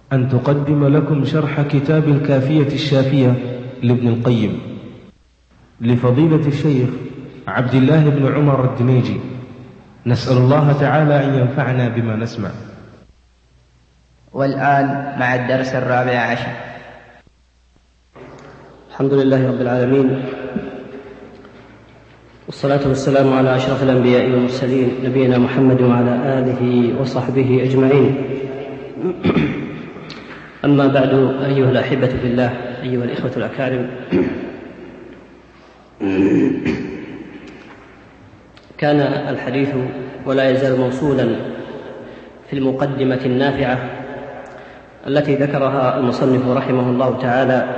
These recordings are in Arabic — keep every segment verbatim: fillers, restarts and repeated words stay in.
أن تقدم لكم شرح كتاب الكافية الشافية لابن القيم لفضيلة الشيخ عبد الله بن عمر الدميجي. نسأل الله تعالى أن ينفعنا بما نسمع. والآن مع الدرس الرابع عشر. الحمد لله رب العالمين، والصلاة والسلام على أشرف الأنبياء والمرسلين نبينا محمد وعلى آله وصحبه أجمعين. أما بعد، أيها الأحبة في الله، أيها الإخوة الأكارم، كان الحديث ولا يزال موصولا في المقدمة النافعة التي ذكرها المصنف رحمه الله تعالى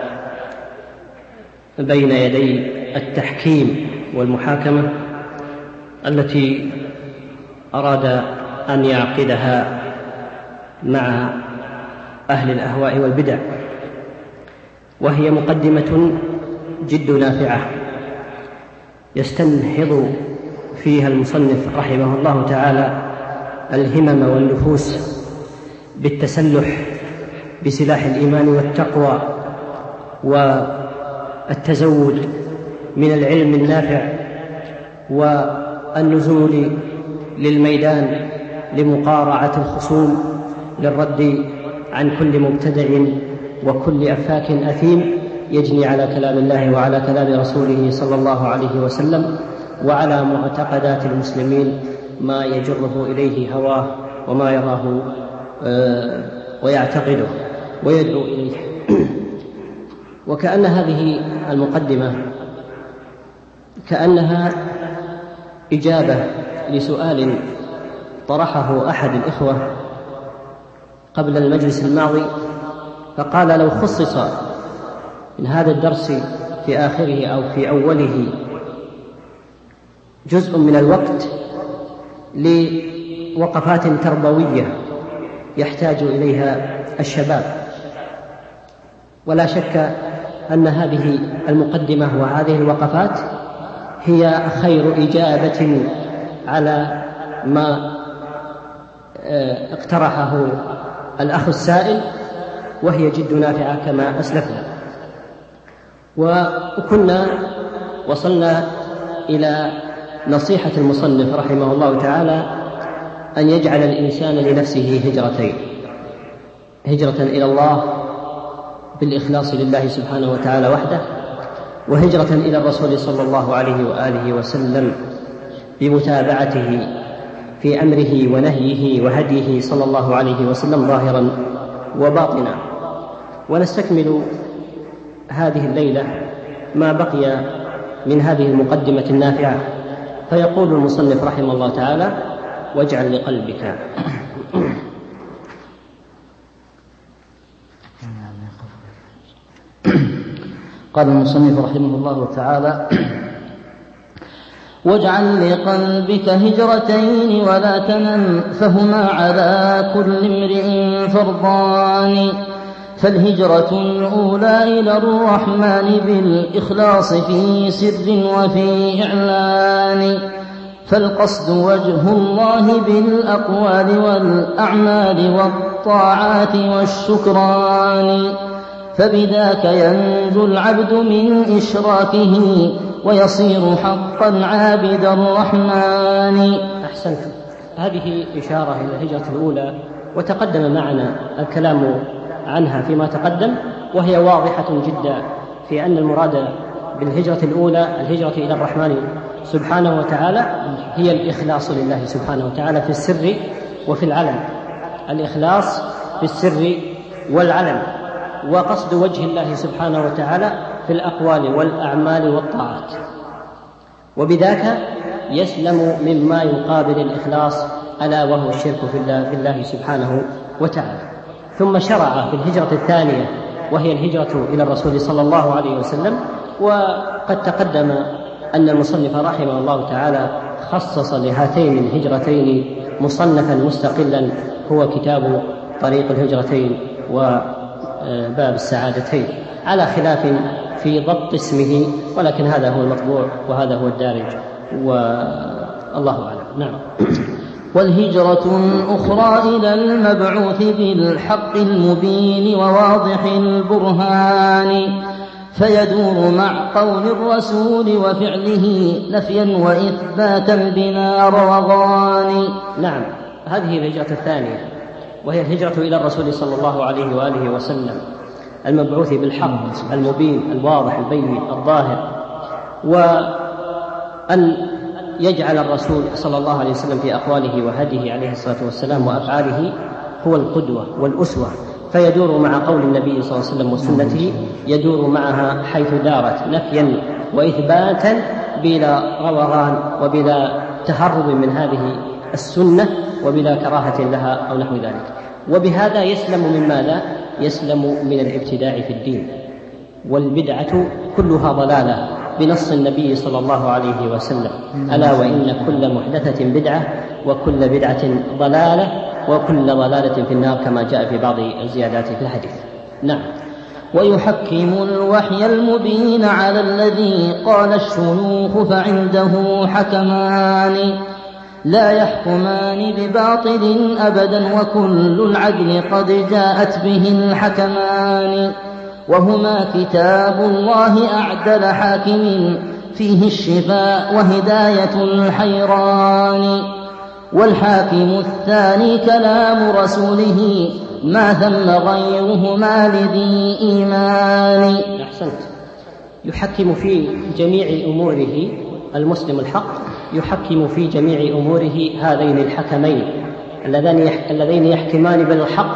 بين يدي التحكيم والمحاكمة التي أراد أن يعقدها مع أهل الأهواء والبدع، وهي مقدمة جد نافعة يستنهض فيها المصنف رحمه الله تعالى الهمم والنفوس بالتسلح بسلاح الإيمان والتقوى والتزود من العلم النافع والنزول للميدان لمقارعة الخصوم للرد عن كل مبتدع وكل أفاك أثيم يجني على كلام الله وعلى كلام رسوله صلى الله عليه وسلم وعلى معتقدات المسلمين ما يجره إليه هواه وما يراه ويعتقده ويدعو إليه. وكأن هذه المقدمة كأنها إجابة لسؤال طرحه أحد الإخوة قبل المجلس الماضي، فقال: لو خصص من هذا الدرس في آخره أو في أوله جزء من الوقت لوقفات تربوية يحتاج إليها الشباب. ولا شك أن هذه المقدمة وهذه الوقفات هي خير إجابة على ما اقترحه الأخ السائل، وهي جد نافعة كما أسلفنا. وكنا وصلنا إلى نصيحة المصنف رحمه الله تعالى أن يجعل الإنسان لنفسه هجرتين: هجرة إلى الله بالإخلاص لله سبحانه وتعالى وحده، وهجرة إلى الرسول صلى الله عليه وآله وسلم بمتابعته في أمره ونهيه وهديه صلى الله عليه وسلم ظاهرا وباطنا. ونستكمل هذه الليلة ما بقي من هذه المقدمة النافعة. فيقول المصنف رحمه الله تعالى: واجعل لقلبك قال المصنف رحمه الله تعالى: واجعل لقلبك هجرتين ولا تنم، فهما على كل امرئ فرضان. فالهجرة الأولى إلى الرحمن بالإخلاص في سر وفي إعلان، فالقصد وجه الله بالأقوال والأعمال والطاعات والشكران، فبذاك ينجو العبد من إشراكه ويصير حقا عابد الرحمن. أحسنت. هذه إشارة إلى الهجرة الأولى، وتقدم معنا الكلام عنها فيما تقدم، وهي واضحة جدا في أن المراد بالهجرة الأولى الهجرة إلى الرحمن سبحانه وتعالى هي الإخلاص لله سبحانه وتعالى في السر وفي العلن، الإخلاص في السر والعلن، وقصد وجه الله سبحانه وتعالى في الأقوال والأعمال والطاعات، وبذاك يسلم مما يقابل الإخلاص ألا وهو الشرك في الله, في الله سبحانه وتعالى. ثم شرع في الهجرة الثانية وهي الهجرة إلى الرسول صلى الله عليه وسلم. وقد تقدم أن المصنف رحمه الله تعالى خصص لهاتين الهجرتين مصنفا مستقلا هو كتاب طريق الهجرتين وباب السعادتين، على خلاف في ضبط اسمه، ولكن هذا هو المطبوع وهذا هو الدارج والله أعلم. نعم. والهجرة الأخرى إلى المبعوث بالحق المبين وواضح البرهان، فيدور مع قول الرسول وفعله نفيا وإثباتا بلا روغان. نعم، هذه الهجرة الثانية، وهي الهجرة إلى الرسول صلى الله عليه وآله وسلم المبعوث بالحق المبين الواضح البين الظاهر، وأن يجعل الرسول صلى الله عليه وسلم في أقواله وهديه عليه الصلاة والسلام وأفعاله هو القدوة والأسوة، فيدور مع قول النبي صلى الله عليه وسلم وسنته، يدور معها حيث دارت نفيا وإثباتا بلا روغان وبلا تهرب من هذه السنة وبلا كراهة لها أو نحو ذلك. وبهذا يسلم من ماذا؟ يسلم من الابتداع في الدين، والبدعة كلها ضلالة بنص النبي صلى الله عليه وسلم: ألا وإن كل محدثة بدعة وكل بدعة ضلالة وكل ضلالة في النار، كما جاء في بعض الزيادات في الحديث. نعم. ويحكم الوحي المبين على الذي قال الشيوخ فعنده حكمان، لا يحكمان بباطل أبدا وكل العدل قد جاءت به الحكمان، وهما كتاب الله أعدل حاكم فيه الشفاء وهداية الحيران، والحاكم الثاني كلام رسوله ما ثم غيرهما لذي إيمان. أحسنت. يحكم في جميع أموره المسلم الحق، يحكم في جميع أموره هذين الحكمين اللذين يحكمان بالحق،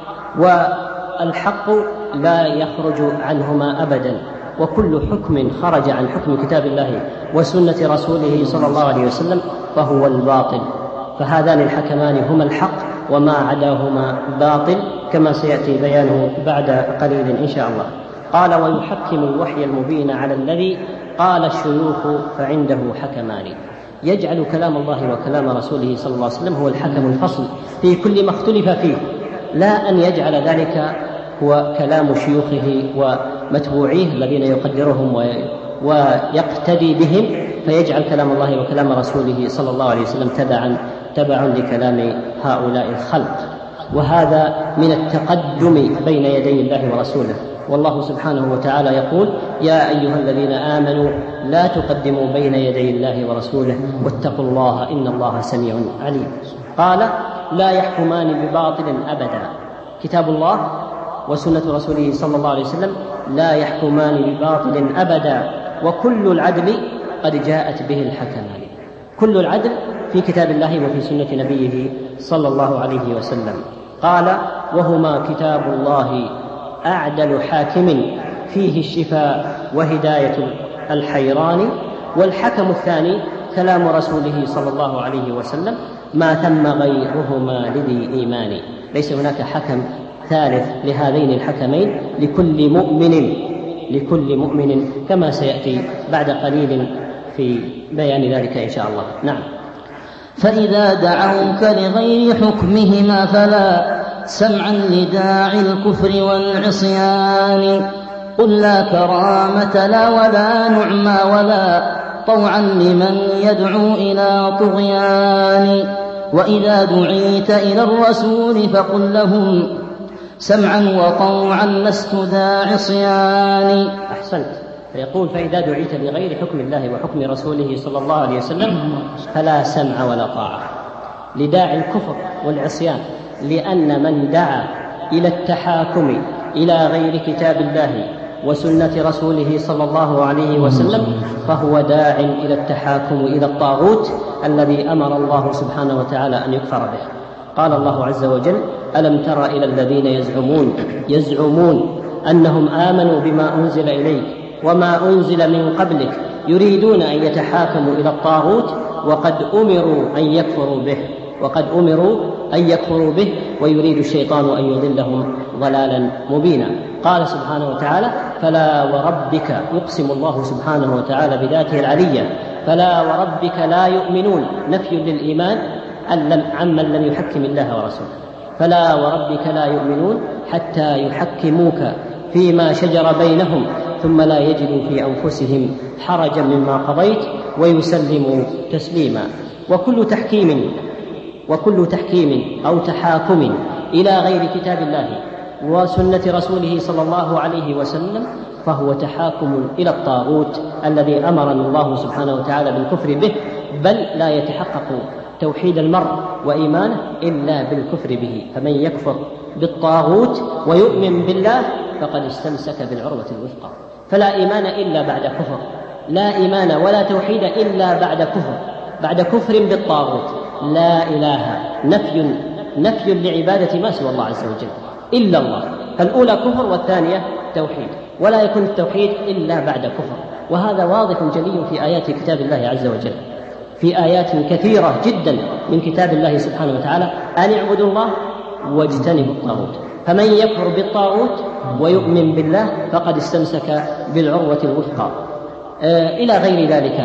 والحق لا يخرج عنهما أبدا، وكل حكم خرج عن حكم كتاب الله وسنة رسوله صلى الله عليه وسلم فهو الباطل، فهذان الحكمان هما الحق وما عداهما باطل، كما سيأتي بيانه بعد قليل إن شاء الله. قال: ويحكم الوحي المبين على الذي قال الشيوخ فعنده حكمان، يجعل كلام الله وكلام رسوله صلى الله عليه وسلم هو الحكم الفصل في كل ما اختلف فيه، لا أن يجعل ذلك هو كلام شيوخه ومتبوعيه الذين يقدرهم ويقتدي بهم، فيجعل كلام الله وكلام رسوله صلى الله عليه وسلم تبعا تبع لكلام هؤلاء الخلق. وهذا من التقدم بين يدي الله ورسوله، والله سبحانه وتعالى يقول: يا أيها الذين آمنوا لا تقدموا بين يدي الله ورسوله واتقوا الله إن الله سميع عليم. قال: لا يحكمان بباطل أبدا، كتاب الله وسنة رسوله صلى الله عليه وسلم لا يحكمان بباطل أبدا، وكل العدل قد جاءت به الحكمان. كل العدل في كتاب الله وفي سنة نبيه صلى الله عليه وسلم. قال: وهما كتاب الله أعدل حاكم فيه الشفاء وهداية الحيران، والحكم الثاني كلام رسوله صلى الله عليه وسلم ما ثم غيرهما لذي إيمان. ليس هناك حكم ثالث لهذين الحكمين لكل مؤمن لكل مؤمن كما سيأتي بعد قليل في بيان ذلك إن شاء الله. نعم. فإذا دعوك لغير حكمهما فلا سمعا لداعي الكفر والعصيان، قل لا كرامة لا ولا نعمى ولا طوعا لمن يدعو إلى طغيان، وإذا دعيت إلى الرسول فقل لهم سمعا وطوعا لست ذا عصيان. أحسنت. فيقول: فإذا دعيت لغير حكم الله وحكم رسوله صلى الله عليه وسلم فلا سمع ولا طاعة لداعي الكفر والعصيان، لأن من دعا إلى التحاكم إلى غير كتاب الله وسنة رسوله صلى الله عليه وسلم فهو داع إلى التحاكم إلى الطاغوت الذي أمر الله سبحانه وتعالى أن يكفر به. قال الله عز وجل: ألم تر إلى الذين يزعمون يزعمون أنهم آمنوا بما أنزل إليك وما أنزل من قبلك يريدون أن يتحاكموا إلى الطاغوت وقد أمروا أن يكفروا به وقد أمروا أن يكفروا به ويريد الشيطان أن يضلهم ضلالا مبينا. قال سبحانه وتعالى: فلا وربك، يقسم الله سبحانه وتعالى بذاته العلية: فلا وربك لا يؤمنون، نفي للإيمان عمن لم يحكم الله ورسوله. فلا وربك لا يؤمنون حتى يحكموك فيما شجر بينهم ثم لا يجدوا في أنفسهم حرجا مما قضيت ويسلموا تسليما. وكل تحكيم وكل تحكيم أو تحاكم إلى غير كتاب الله وسنة رسوله صلى الله عليه وسلم فهو تحاكم إلى الطاغوت الذي أمرنا الله سبحانه وتعالى بالكفر به، بل لا يتحقق توحيد المرء وإيمانه إلا بالكفر به. فمن يكفر بالطاغوت ويؤمن بالله فقد استمسك بالعروة الوثقى. فلا إيمان إلا بعد كفر، لا إيمان ولا توحيد إلا بعد كفر، بعد كفر بالطاغوت. لا إله نفي نفي لعبادة ما سوى الله عز وجل إلا الله، فالأولى كفر والثانية توحيد، ولا يكون التوحيد إلا بعد كفر. وهذا واضح جلي في آيات كتاب الله عز وجل، في آيات كثيرة جدا من كتاب الله سبحانه وتعالى أن اعبدوا الله واجتنبوا الطاغوت. فمن يكفر بالطاغوت ويؤمن بالله فقد استمسك بالعروة الوثقى. آه إلى غير ذلك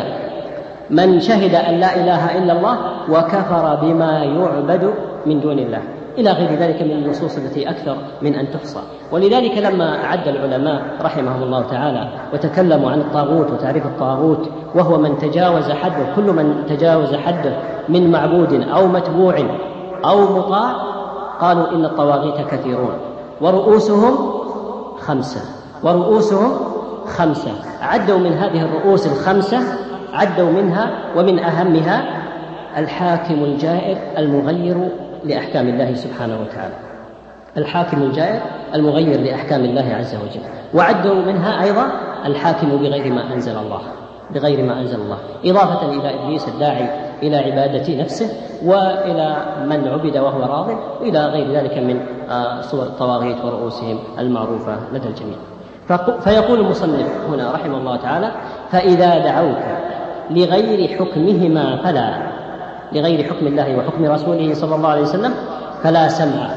من شهد أن لا إله إلا الله وكفر بما يعبد من دون الله، إلى غير ذلك من النصوص التي أكثر من أن تحصى. ولذلك لما أعد العلماء رحمهم الله تعالى وتكلموا عن الطاغوت وتعريف الطاغوت، وهو من تجاوز حده، كل من تجاوز حده من معبود أو متبوع أو مطاع، قالوا إن الطواغيت كثيرون ورؤوسهم خمسة ورؤوسهم خمسة عدوا من هذه الرؤوس الخمسة عدوا منها ومن أهمها الحاكم الجائر المغير لأحكام الله سبحانه وتعالى، الحاكم الجائر المغير لأحكام الله عز وجل. وعدوا منها أيضا الحاكم بغير ما أنزل الله بغير ما أنزل الله إضافة إلى إبليس الداعي إلى عبادة نفسه وإلى من عبد وهو راض وإلى غير ذلك من صور الطواغيت ورؤوسهم المعروفة لدى الجميع. فيقول المصنف هنا رحمه الله تعالى: فإذا دعوك لغير حكمهما فلا لغير حكم الله وحكم رسوله صلى الله عليه وسلم فلا سمع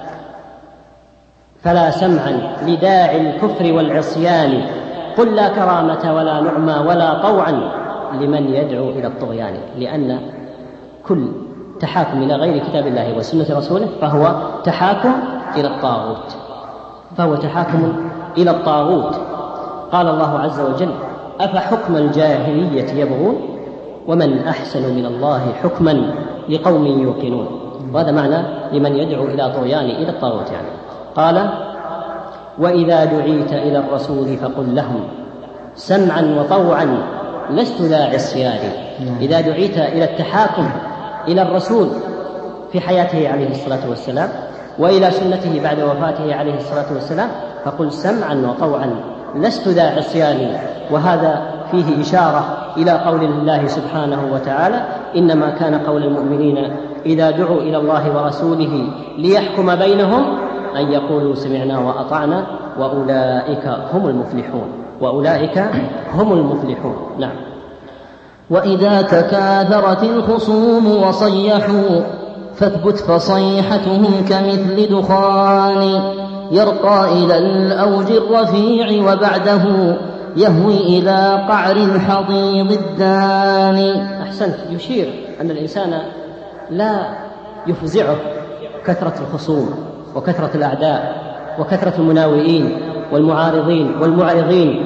فلا سمعا لداعي الكفر والعصيان، قل لا كرامة ولا نعمة ولا طوعا لمن يدعو إلى الطغيان. لأن كل تحاكم إلى غير كتاب الله وسنة رسوله فهو تحاكم إلى الطاغوت فهو تحاكم إلى الطاغوت. قال الله عز وجل: أفحكم الجاهلية يبغون ومن أحسن من الله حكما لقوم يوقنون. وهذا معنى لمن يدعو إلى طغيان إلى الطاغوت يعني. قال: وإذا دعيت إلى الرسول فقل لهم سمعا وطوعا لست ذا عصيان. إذا دعيت إلى التحاكم إلى الرسول في حياته عليه الصلاة والسلام وإلى سنته بعد وفاته عليه الصلاة والسلام فقل سمعا وطوعا لست ذا عصيان. وهذا فيه إشارة إلى قول الله سبحانه وتعالى: إنما كان قول المؤمنين إذا دعوا إلى الله ورسوله ليحكم بينهم أن يقولوا سمعنا وأطعنا وأولئك هم المفلحون وأولئك هم المفلحون. نعم. وإذا تكاثرت الخصوم وصيحوا فاثبت فصيحتهم كمثل دخان يرقى إلى الأوج الرفيع وبعده يهوي إلى قعر الحضيض الداني. أحسنت. يشير أن الإنسان لا يفزعه كثرة الخصوم وكثرة الأعداء وكثرة المناوئين والمعارضين والمعرضين،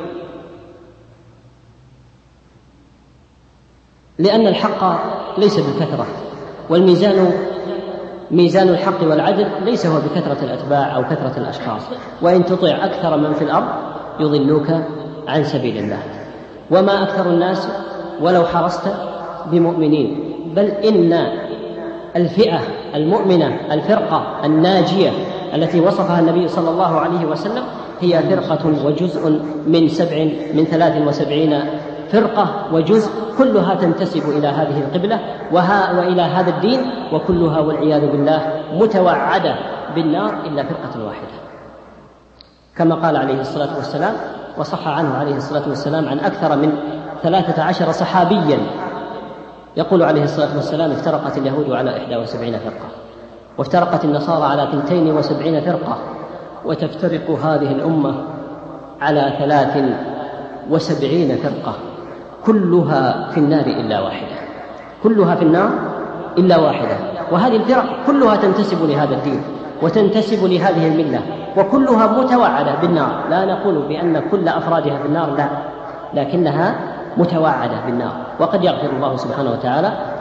لأن الحق ليس بالكثرة، والميزان ميزان الحق والعدل ليس هو بكثرة الأتباع أو كثرة الأشخاص. وإن تطع أكثر من في الأرض يضلوك عن سبيل الله. وما أكثر الناس ولو حرصت بمؤمنين، بل إن الفئة المؤمنة الفرقة الناجية التي وصفها النبي صلى الله عليه وسلم هي فرقة وجزء من سبع من ثلاث وسبعين فرقة وجزء، كلها تنتسب إلى هذه القبلة وها وإلى هذا الدين، وكلها والعياذ بالله متوعدة بالنار إلا فرقة واحدة، كما قال عليه الصلاة والسلام وصح عنه عليه الصلاة والسلام عن أكثر من ثلاثة عشر صحابيا يقول عليه الصلاة والسلام: افترقت اليهود على إحدى وسبعين فرقة وافترقت النصارى على ثنتين وسبعين فرقة وتفترق هذه الأمة على ثلاث وسبعين فرقة كلها في النار إلا واحدة كلها في النار إلا واحدة. وهذه الفرق كلها تنتسب لهذا الدين وتنتسب لهذه الملة وكلها متوعدة بالنار. لا نقول بأن كل أفرادها في النار، لا، لكنها متوعدة بالنار. وقد يغفر الله سبحانه وتعالى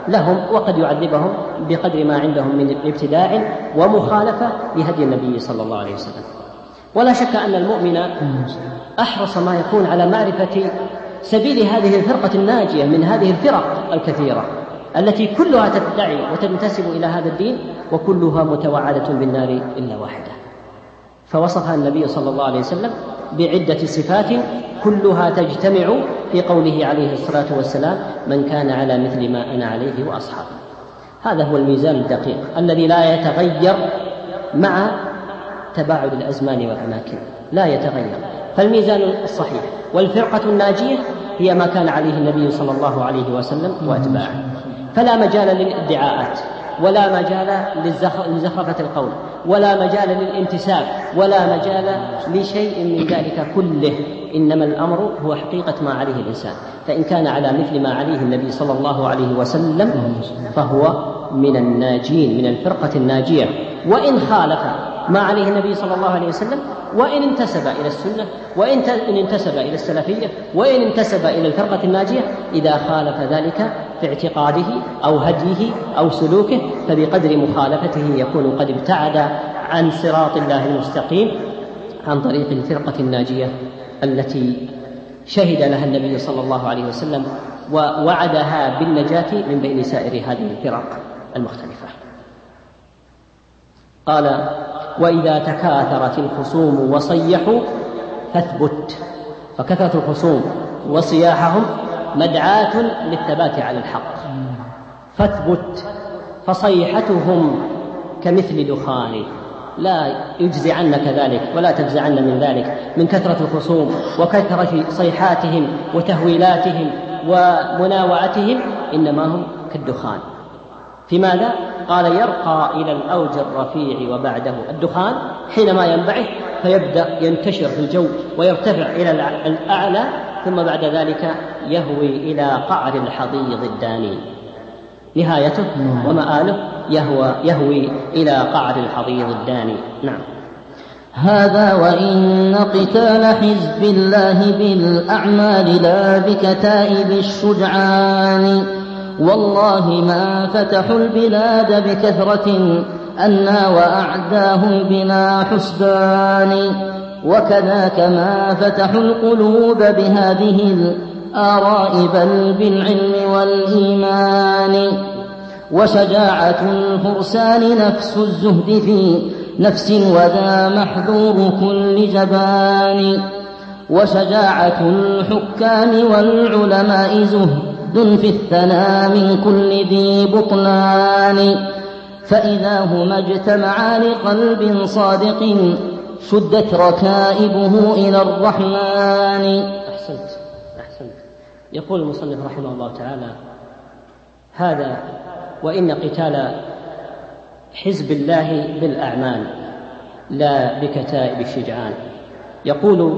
لهم وقد يعذبهم بقدر ما عندهم من ابتداع ومخالفة لهدي النبي صلى الله عليه وسلم. ولا شك أن المؤمن أحرص ما يكون على معرفة سبيل هذه الفرقة الناجية من هذه الفرق الكثيرة التي كلها تدعي وتنتسب إلى هذا الدين وكلها متوعدة بالنار إلا واحدة. فوصفها النبي صلى الله عليه وسلم بعدة صفات كلها تجتمع في قوله عليه الصلاة والسلام: من كان على مثل ما أنا عليه وأصحابي. هذا هو الميزان الدقيق الذي لا يتغير مع تباعد الأزمان والأماكن، لا يتغير. فالميزان الصحيح والفرقة الناجية هي ما كان عليه النبي صلى الله عليه وسلم وأتباعه، فلا مجال للادعاءات، ولا مجال لزخرفة القول، ولا مجال للانتساب، ولا مجال لشيء من ذلك كله. إنما الأمر هو حقيقة ما عليه الإنسان، فإن كان على مثل ما عليه النبي صلى الله عليه وسلم فهو من الناجين، من الفرقة الناجية. وإن خالف ما عليه النبي صلى الله عليه وسلم، وإن انتسب إلى السنة، وإن انتسب إلى السلفية، وإن انتسب إلى الفرقة الناجية، إذا خالف ذلك في اعتقاده أو هديه أو سلوكه فبقدر مخالفته يكون قد ابتعد عن صراط الله المستقيم، عن طريق الفرقة الناجية التي شهد لها النبي صلى الله عليه وسلم ووعدها بالنجاة من بين سائر هذه الفرق المختلفة. قال: وإذا تكاثرت الخصوم وصيحوا فاثبت. فكثرة الخصوم وصياحهم مدعاة للثبات على الحق، فاثبت. فصيحتهم كمثل دخان، لا يجزي عنك ذلك ولا تجزعن من ذلك، من كثرة الخصوم وكثرة صيحاتهم وتهويلاتهم ومناوعتهم، إنما هم كالدخان. في ماذا؟ قال: يرقى إلى الأوج الرفيع وبعده الدخان حينما ينبعث فيبدأ ينتشر في الجو ويرتفع إلى الأعلى، ثم بعد ذلك يهوي إلى قعر الحضيض الداني، نهايته ومآله يهوى يهوي إلى قعر الحضيض الداني. نعم. هذا وإن قتال حزب الله بالأعمال لا بكتائب الشجعان، والله ما فتحوا البلاد بكثرة أنا وأعداهم بنا حسبان، وكذاك ما فتحوا القلوب بهذه الآراء بل بالعلم والإيمان. وشجاعة الفرسان نفس الزهد في نفس وذا محذور كل جبان، وشجاعة الحكام والعلماء زهد في الثنى من كل ذي بطلان، فإذا هما اجتمعا لقلب صادق شدت ركائبه إلى الرحمن. أحسنت أحسنت. يقول المصنف رحمه الله تعالى: هذا وإن قتال حزب الله بالأعمال لا بكتائب الشجعان. يقول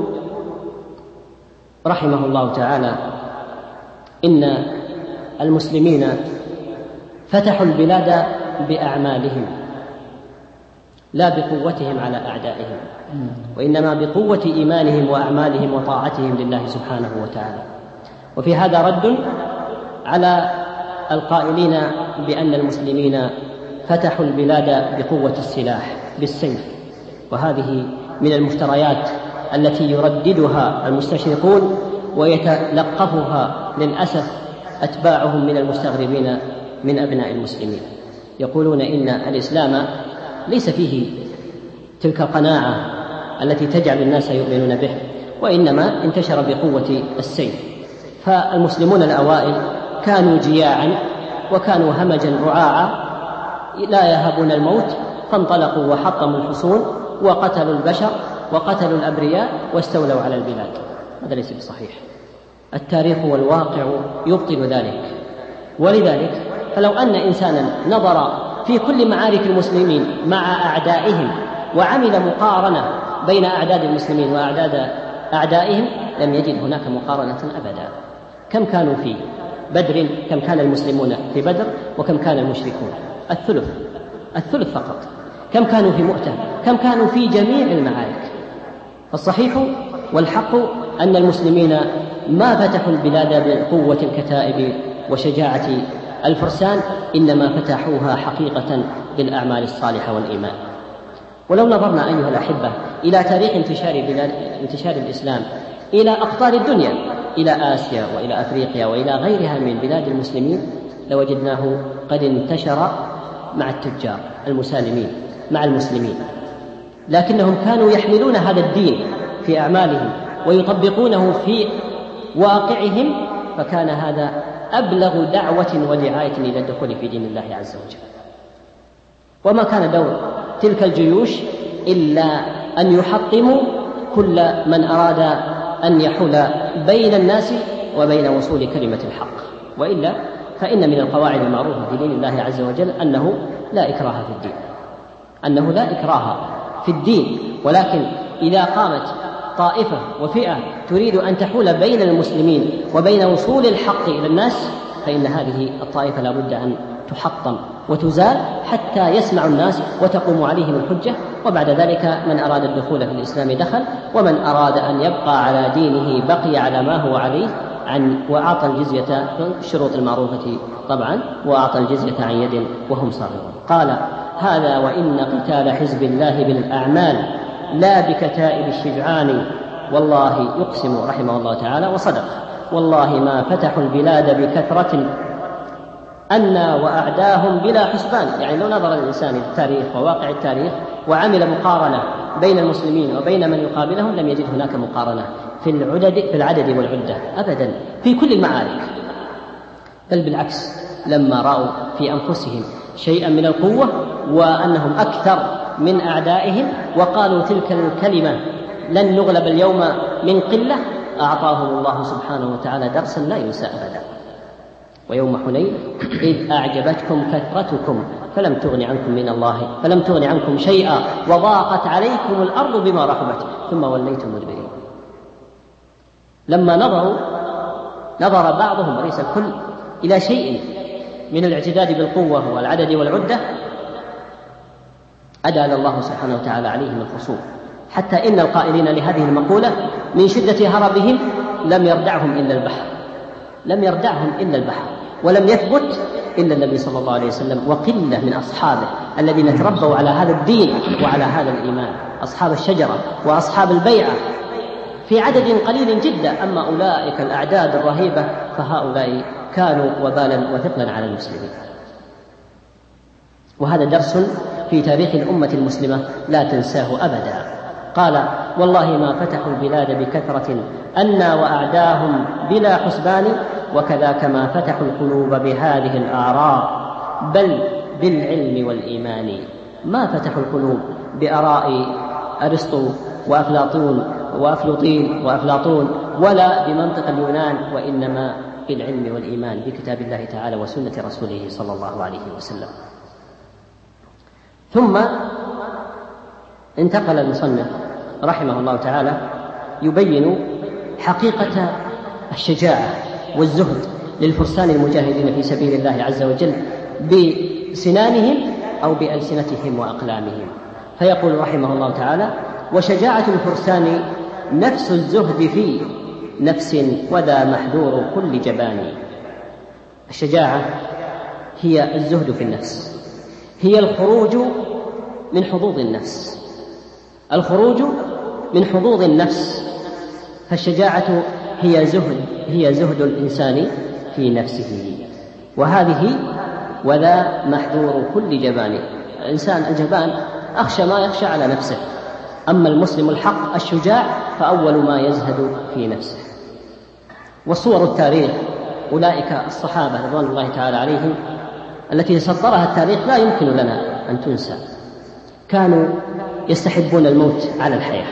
رحمه الله تعالى: إن المسلمين فتحوا البلاد بأعمالهم لا بقوتهم على أعدائهم، وإنما بقوة إيمانهم وأعمالهم وطاعتهم لله سبحانه وتعالى. وفي هذا رد على القائلين بأن المسلمين فتحوا البلاد بقوة السلاح بالسيف، وهذه من المفتريات التي يرددها المستشرقون ويتلقفها للأسف أتباعهم من المستغربين من أبناء المسلمين. يقولون إن الإسلام ليس فيه تلك القناعة التي تجعل الناس يؤمنون به، وإنما انتشر بقوة السيف. فالمسلمون الأوائل كانوا جياعا وكانوا همجا رعاعا لا يهابون الموت، فانطلقوا وحطموا الحصون وقتلوا البشر وقتلوا الأبرياء واستولوا على البلاد. هذا ليس بصحيح، التاريخ والواقع يبطل ذلك. ولذلك فلو أن إنسانا نظر في كل معارك المسلمين مع أعدائهم وعمل مقارنة بين أعداد المسلمين وأعداد أعدائهم لم يجد هناك مقارنة أبدا. كم كانوا في بدر؟ كم كان المسلمون في بدر؟ وكم كان المشركون؟ الثلث الثلث فقط. كم كانوا في مؤتة؟ كم كانوا في جميع المعارك؟ الصحيح والحق أن المسلمين ما فتحوا البلاد بقوة الكتائب وشجاعة الفرسان إنما فتحوها حقيقة بالأعمال الصالحة والإيمان. ولو نظرنا أيها الأحبة إلى تاريخ انتشار, بلاد انتشار الإسلام إلى أقطار الدنيا، إلى آسيا وإلى أفريقيا وإلى غيرها من بلاد المسلمين، لوجدناه قد انتشر مع التجار المسالمين مع المسلمين، لكنهم كانوا يحملون هذا الدين في أعمالهم ويطبقونه في واقعهم، فكان هذا أبلغ دعوة ودعاية إلى الدخول في دين الله عز وجل. وما كان دور تلك الجيوش إلا أن يحطموا كل من أراد أن يحول بين الناس وبين وصول كلمة الحق، وإلا فإن من القواعد المعروفة في دين الله عز وجل أنه لا إكراه في الدين أنه لا إكراه في الدين ولكن إذا قامت طائفة وفئة تريد أن تحول بين المسلمين وبين وصول الحق إلى الناس، فإن هذه الطائفة لا بد أن تحطم وتزال حتى يسمع الناس وتقوم عليهم الحجة، وبعد ذلك من أراد الدخول في الإسلام دخل، ومن أراد أن يبقى على دينه بقي على ما هو عليه عن وأعطى الجزية الشروط المعروفة طبعا، وأعطى الجزية عن يد وهم صاغرون. قال: هذا وإن قتال حزب الله بالأعمال لا بكتائب الشجعان، والله يقسم رحمه الله تعالى وصدق، والله ما فتحوا البلاد بكثرة أنا وأعداهم بلا حسبان. يعني لو نظر الإنسان للتاريخ وواقع التاريخ وعمل مقارنة بين المسلمين وبين من يقابلهم لم يجد هناك مقارنة في العدد في العدد والعدة أبدا في كل المعارك، بل بالعكس لما رأوا في أنفسهم شيئا من القوة وأنهم أكثر من أعدائهم وقالوا تلك الكلمة لن نغلب اليوم من قلة، أعطاهم الله سبحانه وتعالى درسا لا ينسى أبدا. ويوم حنين إذ أعجبتكم كثرتكم فلم تغن عنكم من الله فلم تغن عنكم شيئا وضاقت عليكم الأرض بما رحبت ثم وليتم مدبرين. لما نظروا نظر بعضهم وليس الكل إلى شيء من الاعتداد بالقوة والعدد والعدة أدال الله سبحانه وتعالى عليهم الخصوم، حتى إن القائلين لهذه المقولة من شدة هربهم لم يردعهم إلا البحر لم يردعهم إلا البحر ولم يثبت إلا النبي صلى الله عليه وسلم وقلة من أصحابه الذين تربوا على هذا الدين وعلى هذا الإيمان، أصحاب الشجرة وأصحاب البيعة في عدد قليل جدا. أما أولئك الأعداد الرهيبة فهؤلاء كانوا وبالا وثقلا على المسلمين. وهذا درس في تاريخ الأمة المسلمة لا تنساه أبدا. قال: والله ما فتحوا البلاد بكثرة أنا وأعداهم بلا حسبان، وكذاك ما فتحوا القلوب بهذه الآراء بل بالعلم والإيمان. ما فتحوا القلوب بآراء أرسطو وأفلاطون وأفلوطين وأفلاطون ولا بمنطق اليونان، وإنما بالعلم والإيمان بكتاب الله تعالى وسنة رسوله صلى الله عليه وسلم. ثم انتقل المصنف رحمه الله تعالى يبين حقيقة الشجاعة والزهد للفرسان المجاهدين في سبيل الله عز وجل بسنانهم أو بألسنتهم وأقلامهم، فيقول رحمه الله تعالى: وشجاعة الفرسان نفس الزهد في نفس وذا محذور كل جبان. الشجاعة هي الزهد في النفس، هي الخروج من حظوظ النفس الخروج من حظوظ النفس فالشجاعة هي زهد هي زهد الإنسان في نفسه. وهذه وذا محذور كل جبان. الإنسان الجبان أخشى ما يخشى على نفسه، أما المسلم الحق الشجاع فأول ما يزهد في نفسه. وصور التاريخ أولئك الصحابة رضوان الله تعالى عليهم التي سطرها التاريخ لا يمكن لنا أن تنسى. كانوا يستحبون الموت على الحياة،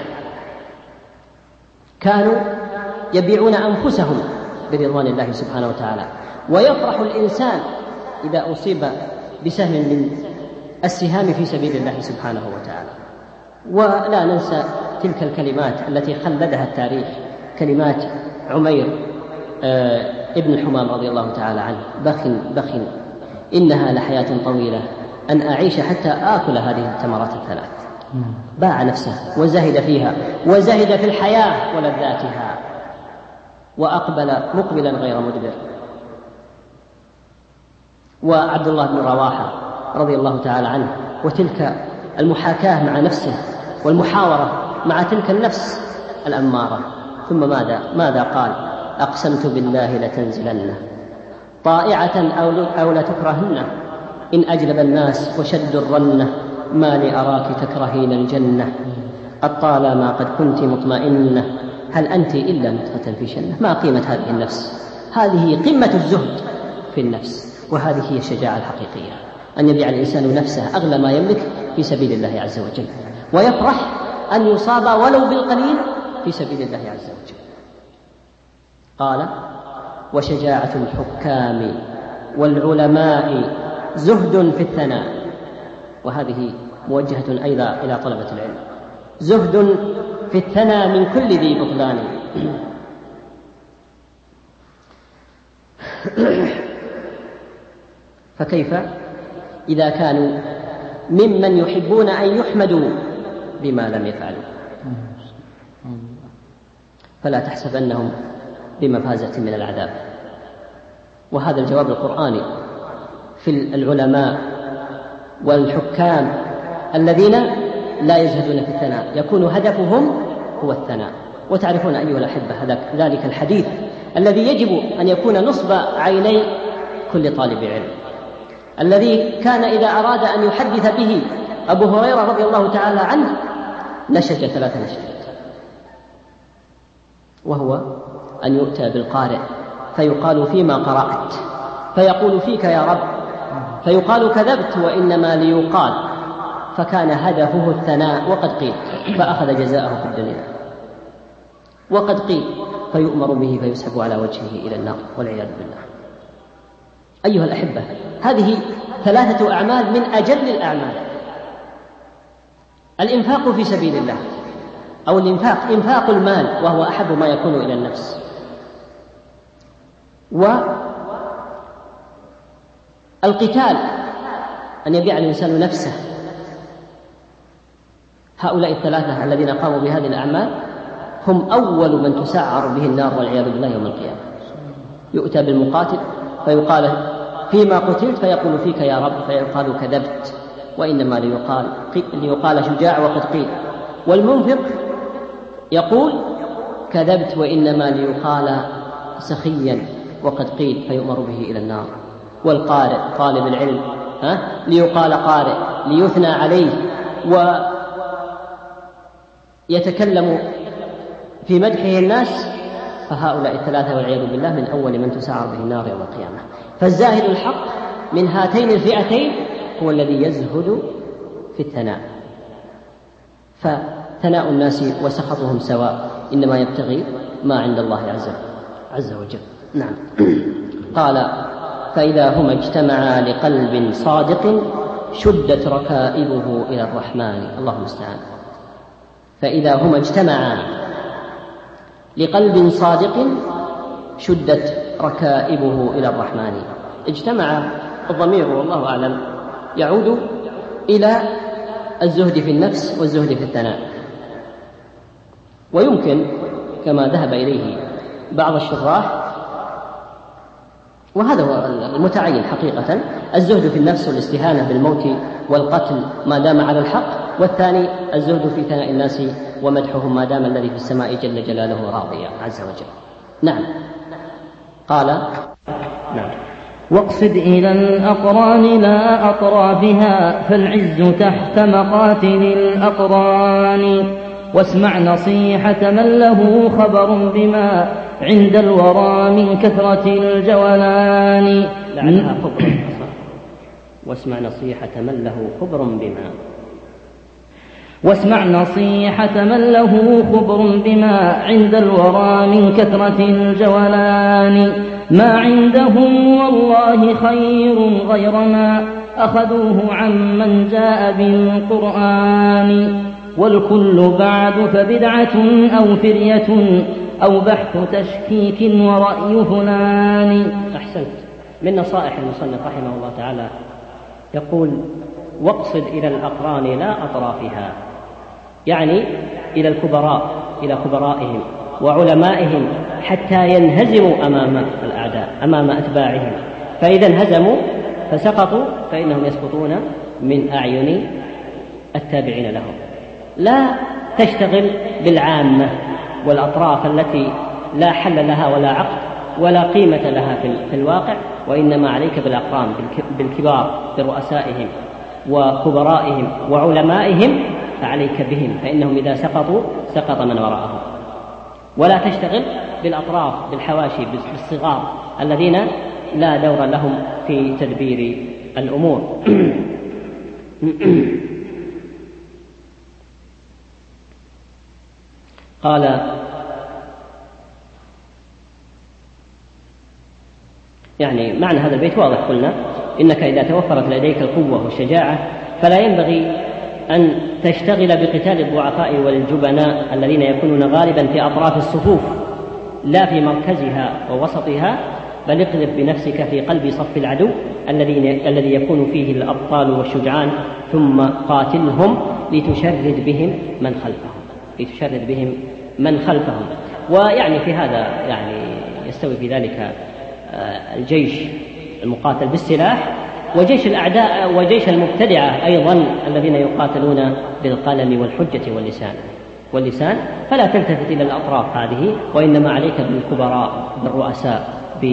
كانوا يبيعون أنفسهم برضوان الله سبحانه وتعالى، ويفرح الإنسان إذا أصيب بسهم من السهام في سبيل الله سبحانه وتعالى. ولا ننسى تلك الكلمات التي خلدها التاريخ، كلمات عمير آه ابن الحمام رضي الله تعالى عنه: بخ بخ إنها لحياة طويلة أن أعيش حتى آكل هذه الثمرات الثلاث. باع نفسه وزهد فيها وزهد في الحياة ولذاتها، وأقبل مقبلا غير مدبر. وعبد الله بن رواحة رضي الله تعالى عنه، وتلك المحاكاة مع نفسه والمحاورة مع تلك النفس الأمارة. ثم ماذا ماذا قال؟ أقسمت بالله لتنزلن طائعة أو لتكرهن إن أجلب الناس وشد الرنة ما لي أراك تكرهين الجنة قد طالما قد كنت مطمئنة هل أنت إلا نطفة في شنة. ما قيمة هذه النفس؟ هذه قمة الزهد في النفس، وهذه هي الشجاعة الحقيقية، أن يبيع الإنسان نفسه أغلى ما يملك في سبيل الله عز وجل، ويفرح أن يصاب ولو بالقليل في سبيل الله عز وجل. قال: وشجاعة الحكام والعلماء زهد في الثناء. وهذه موجهة أيضا إلى طلبة العلم. زهد في الثناء من كل ذي بطلان. فكيف إذا كانوا ممن يحبون أن يحمدوا بما لم يفعلوا؟ فلا تحسبنهم بمفازة من العذاب. وهذا الجواب القرآني في العلماء والحكام الذين لا يزهدون في الثناء، يكون هدفهم هو الثناء. وتعرفون أيها الأحبة ذلك الحديث الذي يجب أن يكون نصب عيني كل طالب علم، الذي كان إذا أراد أن يحدث به أبو هريرة رضي الله تعالى عنه نشج ثلاث نشجات، وهو أن يؤتى بالقارئ فيقال فيما قرأت فيقول فيك يا رب، فيقال كذبت وإنما ليقال، فكان هدفه الثناء وقد قيل، فأخذ جزاءه في الدنيا. وقد قيل فيؤمر به فيسحب على وجهه إلى النار والعياذ بالله. أيها الأحبة، هذه ثلاثة أعمال من أجل الأعمال: الإنفاق في سبيل الله، أو الإنفاق إنفاق المال وهو أحب ما يكون إلى النفس، والقتال أن يبيع الإنسان نفسه. هؤلاء الثلاثة الذين قاموا بهذه الأعمال هم أول من تسعر به النار والعياذ بالله يوم القيامة. يؤتى بالمقاتل فيقال فيما قتلت فيقول فيك يا رب، فيقال كذبت وإنما ليقال, ليقال شجاع وقد قيل. والمنفق يقول كذبت وإنما ليقال سخيا وقد قيل، فيؤمر به إلى النار. والقارئ طالب العلم ها ليقال قارئ ليثنى عليه ويتكلم في مدحه الناس، فهؤلاء الثلاثة والعياذ بالله من أول من تسعر به النار يوم القيامة. فالزاهد الحق من هاتين الفئتين هو الذي يزهد في الثناء، فثناء الناس وسخطهم سواء، إنما يبتغي ما عند الله عز, عز وجل. نعم. قال: فإذا هما اجتمعا لقلب صادق شدت ركائبه إلى الرحمن. اللهم استعان. فإذا هما اجتمعا لقلب صادق شدت ركائبه إلى الرحمن. اجتمع الضمير والله أعلم يعود إلى الزهد في النفس والزهد في الثناء، ويمكن كما ذهب إليه بعض الشراح، وهذا هو المتعين حقيقة، الزهد في النفس والاستهانة بالموت والقتل ما دام على الحق، والثاني الزهد في ثناء الناس ومدحهم ما دام الذي في السماء جل جلاله راضيا عز وجل. نعم. قال: نعم. واقصد إلى الأقران لا أطرافها فالعز تحت مقاتل الأقران، واسمع نصيحة من له خبر بما عند الورى من كثرة الجولان. لعلها خبر. واسمع نصيحة من له خبر بما واسمع نصيحة من له خبر بما عند الورى من كثرة الجولان. ما عندهم والله خير غير ما أخذوه عمن جاء بالقرآن، والكل بعد فبدعة أو فرية أو بحث تشكيك ورأي فلان. أحسنت. من نصائح المصنف رحمه الله تعالى يقول: واقصد إلى الأقران لا أطرافها، يعني إلى الكبراء، إلى كبرائهم وعلمائهم، حتى ينهزموا أمام الأعداء، أمام أتباعهم. فإذا انهزموا فسقطوا فإنهم يسقطون من أعين التابعين لهم. لا تشتغل بالعامة والأطراف التي لا حل لها ولا عقد ولا قيمة لها في الواقع، وإنما عليك بالأقران بالكبار برؤسائهم وكبرائهم وعلمائهم، فعليك بهم فإنهم إذا سقطوا سقط من وراءهم. ولا تشتغل بالأطراف بالحواشي بالصغار الذين لا دور لهم في تدبير الأمور. قال يعني معنى هذا البيت واضح، قلنا إنك إذا توفرت لديك القوة والشجاعة فلا ينبغي أن تشتغل بقتال الضعفاء والجبناء الذين يكونون غالبا في أطراف الصفوف لا في مركزها ووسطها، بل اقذف بنفسك في قلب صف العدو الذي الذي يكون فيه الأبطال والشجعان، ثم قاتلهم لتشرد بهم من خلفهم لتشرد بهم من خلفهم. ويعني في هذا يعني يستوي في ذلك الجيش المقاتل بالسلاح وجيش الأعداء وجيش المبتدعة أيضا الذين يقاتلون بالقلم والحجة واللسان واللسان فلا تلتفت إلى الأطراف هذه، وإنما عليك بالكبراء بالرؤساء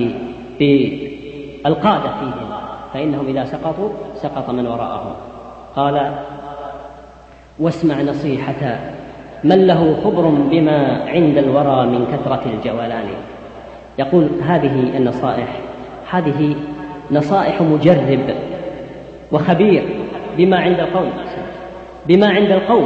بالقادة فيهم، فإنهم إذا سقطوا سقط من وراءهم. قال واسمع نصيحة من له خبر بما عند الورى من كثرة الجولان. يقول هذه النصائح هذه نصائح مجرب وخبير بما عند القوم بما عند القوم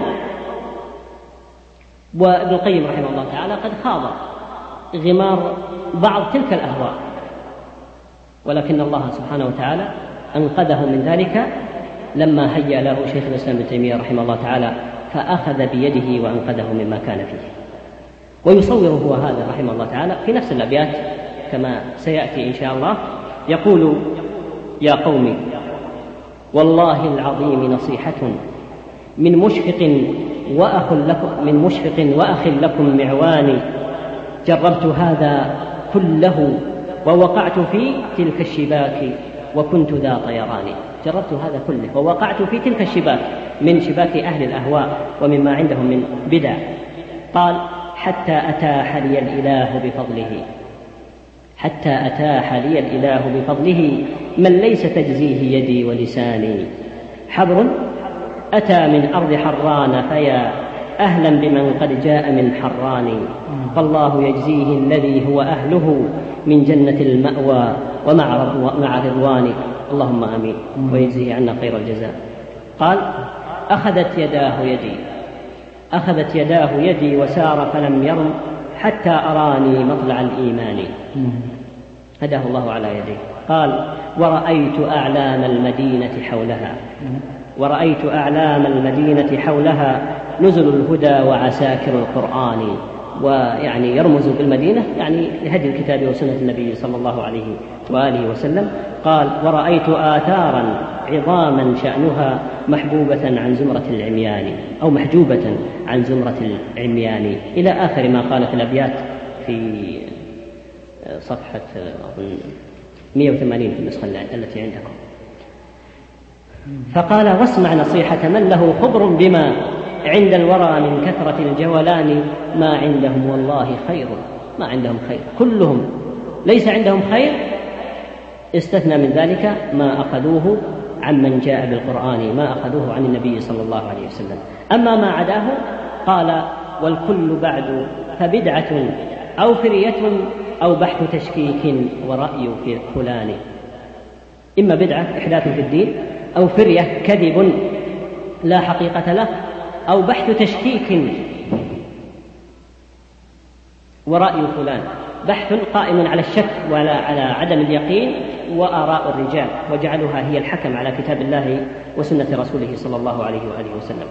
وابن القيم رحمه الله تعالى قد خاض غمار بعض تلك الأهواء، ولكن الله سبحانه وتعالى أنقذه من ذلك لما هيأ له شيخ الإسلام ابن تيمية رحمه الله تعالى فأخذ بيده وأنقذه مما كان فيه. ويصور هو هذا رحمه الله تعالى في نفس الأبيات كما سيأتي إن شاء الله، يقول يا قوم والله العظيم نصيحة من مشفق وأخ لكم من مشفق وأخ لكم معواني، جربت هذا كله ووقعت في تلك الشباك وكنت ذا طيران. جربت هذا كله ووقعت في تلك الشباك من شباك أهل الأهواء ومما عندهم من بدع. قال حتى أتاح لي الإله بفضله حتى أتاح لي الإله بفضله من ليس تجزيه يدي ولساني. حبر أتى من أرض حران فيا أهلا بمن قد جاء من حران، فالله يجزيه الذي هو أهله من جنة المأوى ومع رضوان. اللهم آمين ويجزيه عنا خير الجزاء. قال أخذت يداه يدي أخذت يداه يدي وسار فلم يرم حتى أراني مطلع الإيمان. هداه الله على يديه. قال ورأيت أعلام المدينة حولها ورأيت أعلام المدينة حولها نزل الهدى وعساكر القرآن. ويعني يرمز بالمدينة يعني لهدي الكتاب وسنة النبي صلى الله عليه وآله وسلم. قال ورأيت آثارا عظاما شأنها محبوبة عن زمرة العميان أو محجوبة عن زمرة العميان، إلى آخر ما قال في الأبيات في صفحة مئة وثمانين في النسخة التي عندكم. فقال واسمع نصيحة من له خبر بما عند الورى من كثرة الجولان، ما عندهم والله خير ما عندهم خير كلهم ليس عندهم خير، استثنى من ذلك ما أخذوه عمن جاء بالقرآن ما أخذوه عن النبي صلى الله عليه وسلم. أما ما عداه قال والكل بعد فبدعة أو فرية أو بحث تشكيك ورأي في فلان. إما بدعة إحداث في الدين أو فرية كذب لا حقيقة له أو بحث تشكيك ورأي فلان، بحث قائم على الشك وعلى على عدم اليقين وآراء الرجال وجعلها هي الحكم على كتاب الله وسنة رسوله صلى الله عليه وآله وسلم.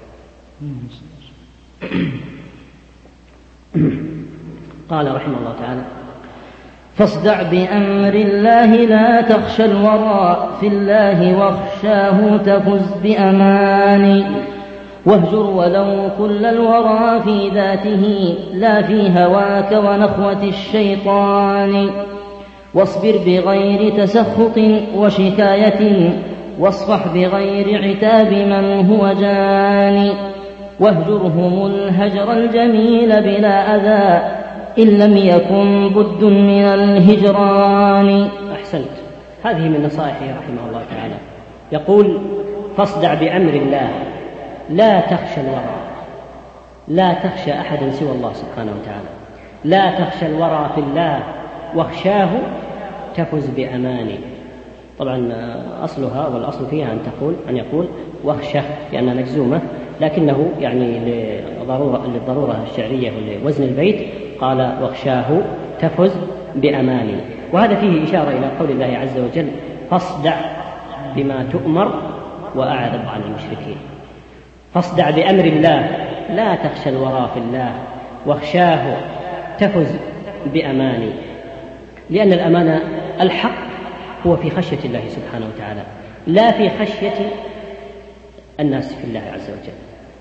قال رحمه الله تعالى فاصدع بأمر الله لا تخشى الورى في الله واخشاه تفز بأمان، واهجر ولو كل الورى في ذاته لا في هواك ونخوة الشيطان، واصبر بغير تسخط وشكاية واصفح بغير عتاب من هو جاني واهجرهم الهجر الجميل بلا أذى إن لم يكن بد من الهجران. أحسنت. هذه من نصائحه رحمه الله تعالى. يقول فاصدع بأمر الله لا تخشى الورى، لا تخشى أحدا سوى الله سبحانه وتعالى، لا تخشى الورى في الله واخشاه تفز بأماني. طبعا أصلها والأصل فيها أن تقول أن يقول واخشه لأنها مجزومة، لكنه يعني لضرورة للضرورة الشعرية ولوزن البيت قال واخشاه تفز بأماني. وهذا فيه إشارة إلى قول الله عز وجل فاصدع بما تؤمر وأعرض عن المشركين. فاصدع بأمر الله لا تخشى الورى في الله واخشاه تفز بأماني، لأن الأمان الحق هو في خشية الله سبحانه وتعالى لا في خشية الناس في الله عز وجل.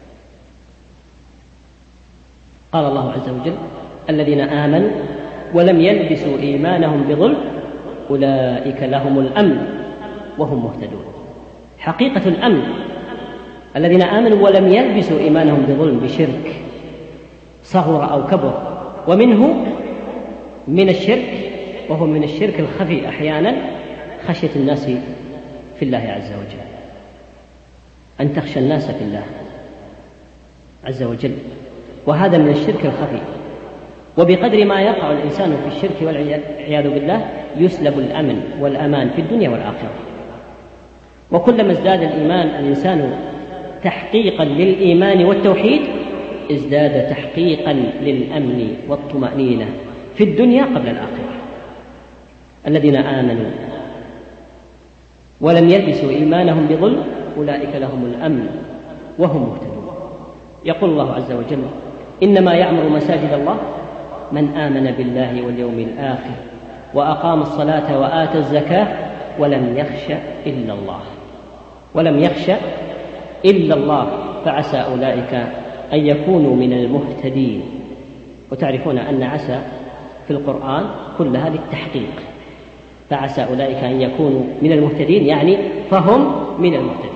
قال الله عز وجل الذين آمنوا ولم يلبسوا إيمانهم بظلم أولئك لهم الأمن وهم مهتدون. حقيقة الأمن الذين آمنوا ولم يلبسوا إيمانهم بظلم بشرك صغر أو كبر، ومنه من الشرك وهو من الشرك الخفي أحيانا خشية الناس في الله عز وجل، أن تخشى الناس في الله عز وجل، وهذا من الشرك الخفي. وبقدر ما يقع الإنسان في الشرك والعياذ بالله يسلب الأمن والأمان في الدنيا والآخرة. وكلما ازداد الإيمان الإنسان تحقيقا للإيمان والتوحيد ازداد تحقيقا للأمن والطمأنينة في الدنيا قبل الآخرة. الذين آمنوا ولم يلبسوا إيمانهم بظلم أولئك لهم الأمن وهم مهتدون. يقول الله عز وجل إنما يعمر مساجد الله من آمن بالله واليوم الآخر وأقام الصلاة وآتى الزكاة ولم يخش إلا الله ولم يخش إلا الله فعسى أولئك أن يكونوا من المهتدين. وتعرفون أن عسى في القرآن كلها للتحقيق، فعسى أولئك أن يكونوا من المهتدين يعني فهم من المهتدين.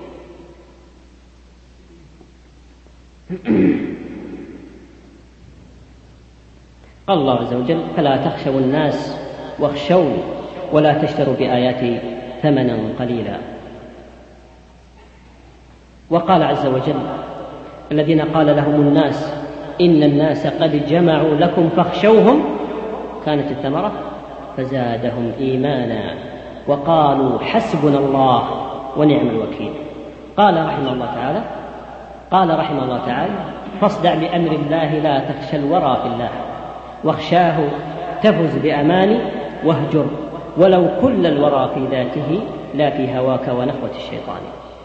قال الله عز وجل فلا تخشوا الناس واخشوني ولا تشتروا بآياتي ثمنا قليلا. وقال عز وجل الذين قال لهم الناس إن الناس قد جمعوا لكم فاخشوهم كانت الثمرة فزادهم إيمانا وقالوا حسبنا الله ونعم الوكيل. قال رحمه الله تعالى قال رحمه الله تعالى فاصدع بأمر الله لا تخشى الورى في الله واخشاه تفز بأماني واهجر ولو كل الورى في ذاته لا في هواك ونخوة الشيطان.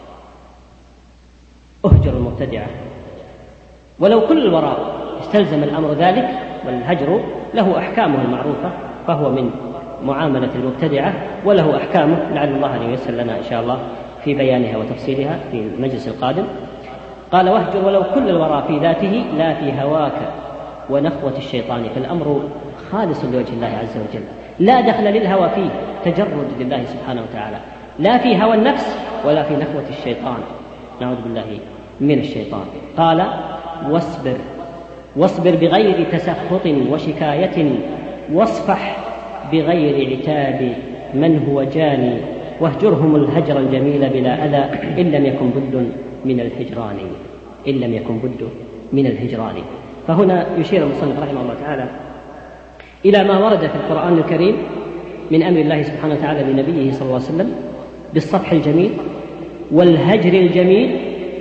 اهجر المبتدعة ولو كل الورى استلزم الأمر ذلك، والهجر له أحكامه المعروفة فهو من معاملة المبتدعة وله أحكامه لعل الله أن ييسر لنا إن شاء الله في بيانها وتفصيلها في المجلس القادم. قال واهجر ولو كل الورى في ذاته لا في هواك ونخوة الشيطان، فالأمر خالص لوجه الله عز وجل لا دخل للهوى فيه، تجرد لله سبحانه وتعالى، لا في هوى النفس ولا في نخوة الشيطان، نعوذ بالله من الشيطان. قال واصبر واصبر بغير تسخط وشكاية واصفح بغير عتاب من هو جاني واهجرهم الهجر الجميل بلا أذى إن لم يكن بد من الهجران إن لم يكن بد من الهجران. فهنا يشير المصنف رحمه الله تعالى إلى ما ورد في القرآن الكريم من أمر الله سبحانه وتعالى لنبيه صلى الله عليه وسلم بالصفح الجميل والهجر الجميل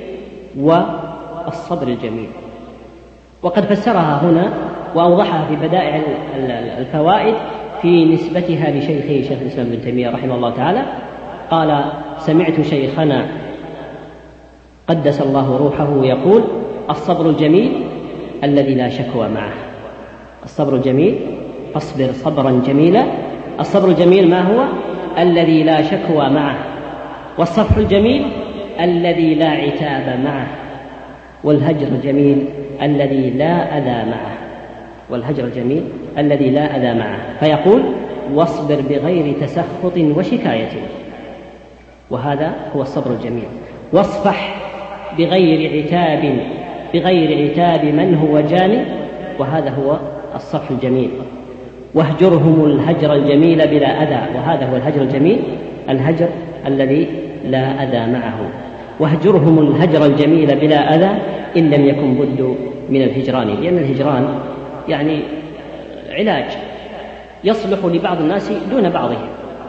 والصبر الجميل، وقد فسرها هنا وأوضحها في بدائع الفوائد في نسبتها لشيخه شيخ الإسلام ابن تيمية رحمه الله تعالى. قال سمعت شيخنا قدس الله روحه يقول الصبر الجميل الذي لا شكوى معه. الصبر الجميل فاصبر صبرا جميلا. الصبر الجميل ما هو؟ الذي لا شكوى معه، والصفح الجميل الذي لا عتاب معه، والهجر الجميل الذي لا أذى معه والهجر الجميل الذي لا أذى معه. فيقول واصبر بغير تسخط وشكاية، وهذا هو الصبر الجميل. واصفح بغير عتاب بغير عتاب من هو جاني، وهذا هو الصفح الجميل. واهجرهم الهجر الجميل بلا أذى، وهذا هو الهجر الجميل، الهجر الذي لا أذى معه. واهجرهم الهجر الجميل بلا أذى إن لم يكن بد من الهجران، لأن الهجران يعني علاج يصلح لبعض الناس دون بعضهم.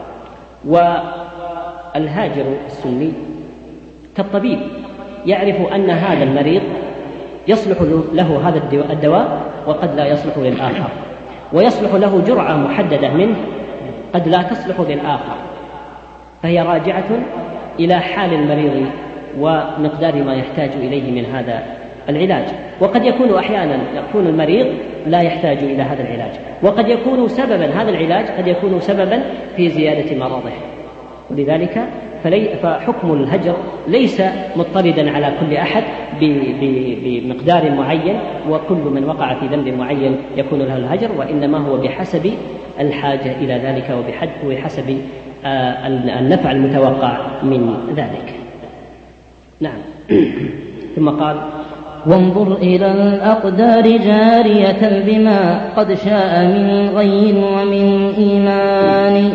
والهاجر السني كالطبيب يعرف أن هذا المريض يصلح له هذا الدواء وقد لا يصلح للآخر، ويصلح له جرعة محددة منه قد لا تصلح للآخر، فهي راجعة إلى حال المريض ومقدار ما يحتاج إليه من هذا العلاج. وقد يكون أحيانا يكون المريض لا يحتاج إلى هذا العلاج، وقد يكون سببا هذا العلاج قد يكون سببا في زيادة مرضه. ولذلك فحكم الهجر ليس مضطردا على كل أحد بمقدار معين، وكل من وقع في ذنب معين يكون له الهجر، وإنما هو بحسب الحاجة إلى ذلك وبحسب النفع المتوقع من ذلك. نعم. ثم قال: وانظر إلى الأقدار جارية بما قد شاء من غي ومن إيمان،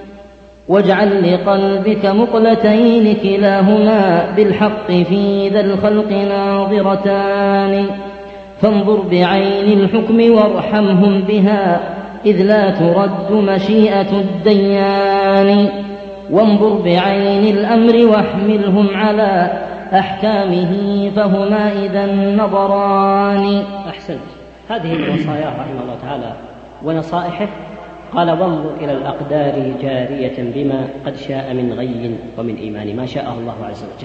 واجعل لقلبك مقلتين كلاهما بالحق في ذا الخلق ناظرتان، فانظر بعين الحكم وارحمهم بها إذ لا ترد مشيئة الديان، وانظر بعين الأمر واحملهم على أحكامه فهما إذا النظران. أحسنت. هذه الوصايا رحمه الله تعالى ونصائحه. قال: وانظر إلى الأقدار جارية بما قد شاء من غي ومن إيمان، ما شاءه الله عز وجل.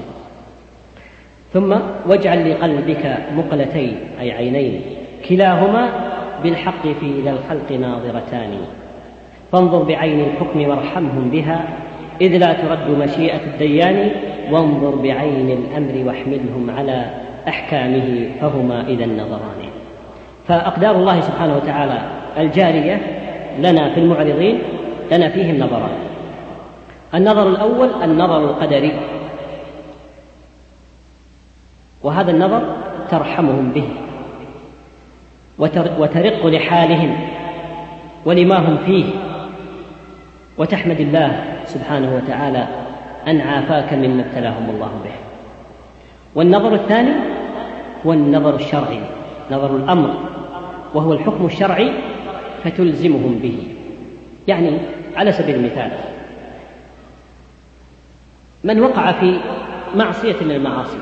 ثم واجعل لقلبك مقلتين أي عينين كلاهما بالحق في ذا الخلق ناظرتان، فانظر بعين الحكم وارحمهم بها إذ لا ترد مشيئة الديان، وانظر بعين الأمر واحملهم على أحكامه فهما إذا النظران. فأقدار الله سبحانه وتعالى الجارية لنا في المعرضين لنا فيهم نظران. النظر الأول النظر القدري، وهذا النظر ترحمهم به وترق لحالهم ولما هم فيه، وتحمد الله سبحانه وتعالى أن عافاك مما ابتلاهم الله به. والنظر الثاني هو النظر الشرعي، نظر الأمر، وهو الحكم الشرعي فتلزمهم به. يعني على سبيل المثال من وقع في معصية من المعاصي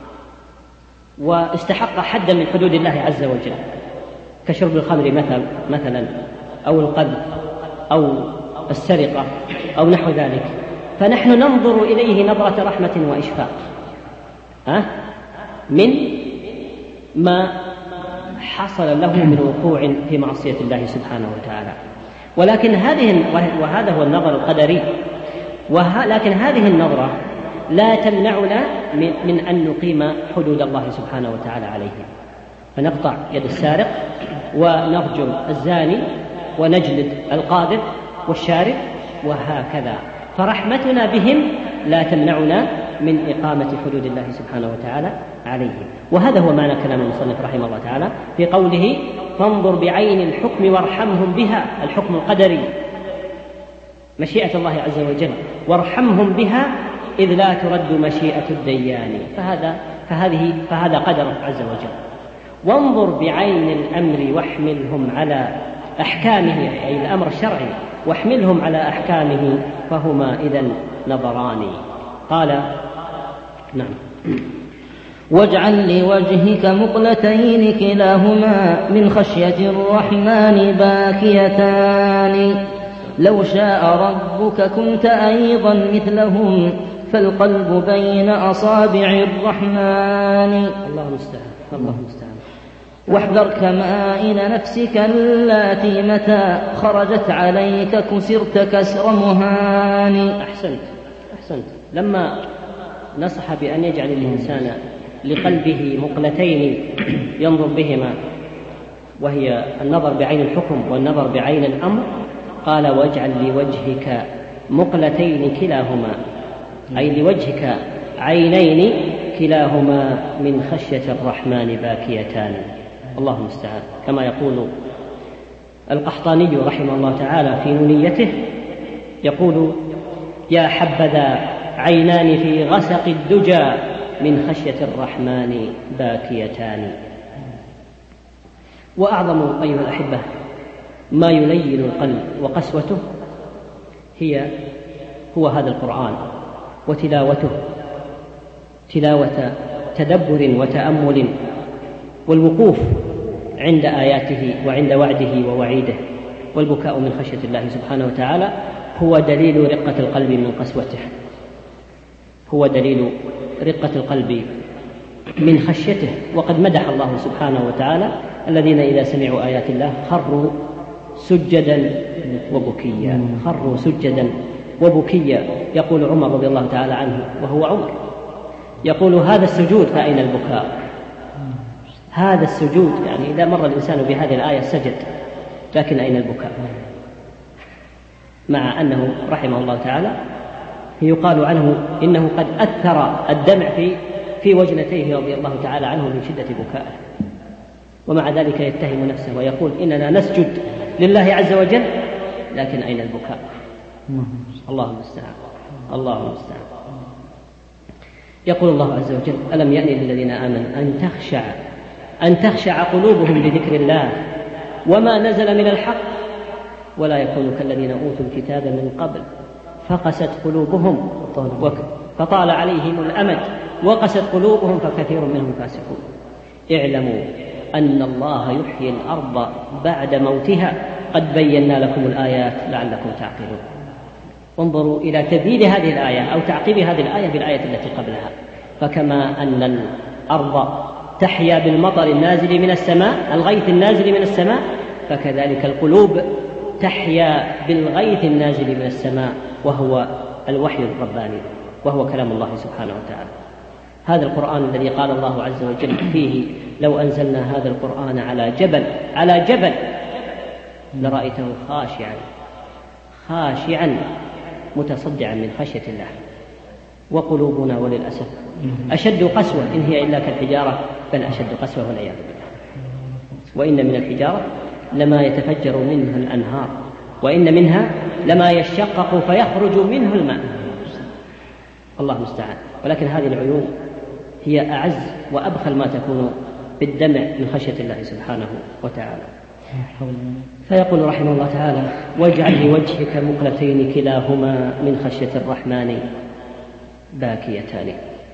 واستحق حدا من حدود الله عز وجل كشرب الخمر مثل مثلا أو القذف أو السرقة أو نحو ذلك، فنحن ننظر إليه نظرة رحمة وإشفاق أه؟ من ما حصل له من وقوع في معصية الله سبحانه وتعالى. ولكن هذه وهذا هو النظر القدري، ولكن هذه النظرة لا تمنعنا من أن نقيم حدود الله سبحانه وتعالى عليه، فنقطع يد السارق ونرجم الزاني ونجلد القاذف والشارب وهكذا. فرحمتنا بهم لا تمنعنا من إقامة حدود الله سبحانه وتعالى عليهم. وهذا هو معنى كلام المصنف رحمه الله تعالى في قوله: فانظر بعين الحكم وارحمهم بها، الحكم القدري مشيئة الله عز وجل، وارحمهم بها إذ لا ترد مشيئة الديان، فهذا فهذه فهذا قدر عز وجل. وانظر بعين الأمر واحملهم على أحكامه، أي الأمر الشرعي، واحملهم على أحكامه فهما إذن نظران. قال: نعم. واجعل لوجهك مقلتين كلاهما من خشية الرحمن باكيتان، لو شاء ربك كنت أيضا مثلهم فالقلب بين أصابع الرحمن. الله المستعان، الله المستعان. واحذر كمائن نفسك اللاتي متى خرجت عليك كسرت كسر مهان. أحسنت أحسنت. لما نصح بأن يجعل الإنسان لقلبه مقلتين ينظر بهما، وهي النظر بعين الحكم والنظر بعين الأمر، قال واجعل لوجهك مقلتين كلاهما، أي لوجهك عينين كلاهما من خشية الرحمن باكيتان. الله المستعان. كما يقول القحطاني رحمه الله تعالى في نونيته، يقول يا حبذا عينان في غسق الدجى من خشية الرحمن باكيتان. وأعظم أيها الأحبة ما يلين القلب وقسوته هي هو هذا القرآن وتلاوته، تلاوة تدبر وتأمل، والوقوف عند آياته وعند وعده ووعيده، والبكاء من خشية الله سبحانه وتعالى هو دليل رقة القلب من قسوته، هو دليل رقة القلب من خشيته. وقد مدح الله سبحانه وتعالى الذين إذا سمعوا آيات الله خروا سجدا وبكيا، خروا سجدا وبكيا. يقول عمر رضي الله تعالى عنه وهو عمر، يقول هذا السجود فأين البكاء؟ هذا السجود، يعني إذا مر الإنسان بهذه الآية سجد، لكن أين البكاء؟ مع أنه رحمه الله تعالى يقال عنه إنه قد أثر الدمع في في وجنتيه رضي الله تعالى عنه من شدة بكائه، ومع ذلك يتهم نفسه ويقول إننا نسجد لله عز وجل، لكن أين البكاء؟ الله المستعان، الله المستعان. يقول الله عز وجل ألم يأن للذين آمنوا أن تخشع أن تخشع قلوبهم لذكر الله وما نزل من الحق ولا يكونوا كالذين أوتوا الكتاب من قبل فقست قلوبهم فطال عليهم الأمد وقست قلوبهم فكثير منهم فاسقون. اعلموا أن الله يحيي الأرض بعد موتها قد بينا لكم الآيات لعلكم تعقلون. انظروا إلى تبيين هذه الآية أو تعقيب هذه الآية بالآية التي قبلها. فكما أن الأرض تحيا بالمطر النازل من السماء، الغيث النازل من السماء، فكذلك القلوب تحيا بالغيث النازل من السماء وهو الوحي الرباني وهو كلام الله سبحانه وتعالى. هذا القرآن الذي قال الله عز وجل فيه لو أنزلنا هذا القرآن على جبل على جبل لرأيته خاشعا خاشعا متصدعا من خشية الله. وقلوبنا وللأسف أشد قسوة إن هي إلا كالحجارة بل أشد قسوة والعياذ بالله. وإن من الحجارة لما يتفجر منها الأنهار وإن منها لما يشقق فيخرج منه الماء. الله المستعان. ولكن هذه العيون هي أعز وأبخل ما تكون بالدمع من خشية الله سبحانه وتعالى. فيقول رحمه الله تعالى واجعل لوجهك مقلتين كلاهما من خشية الرحمن باكيتان.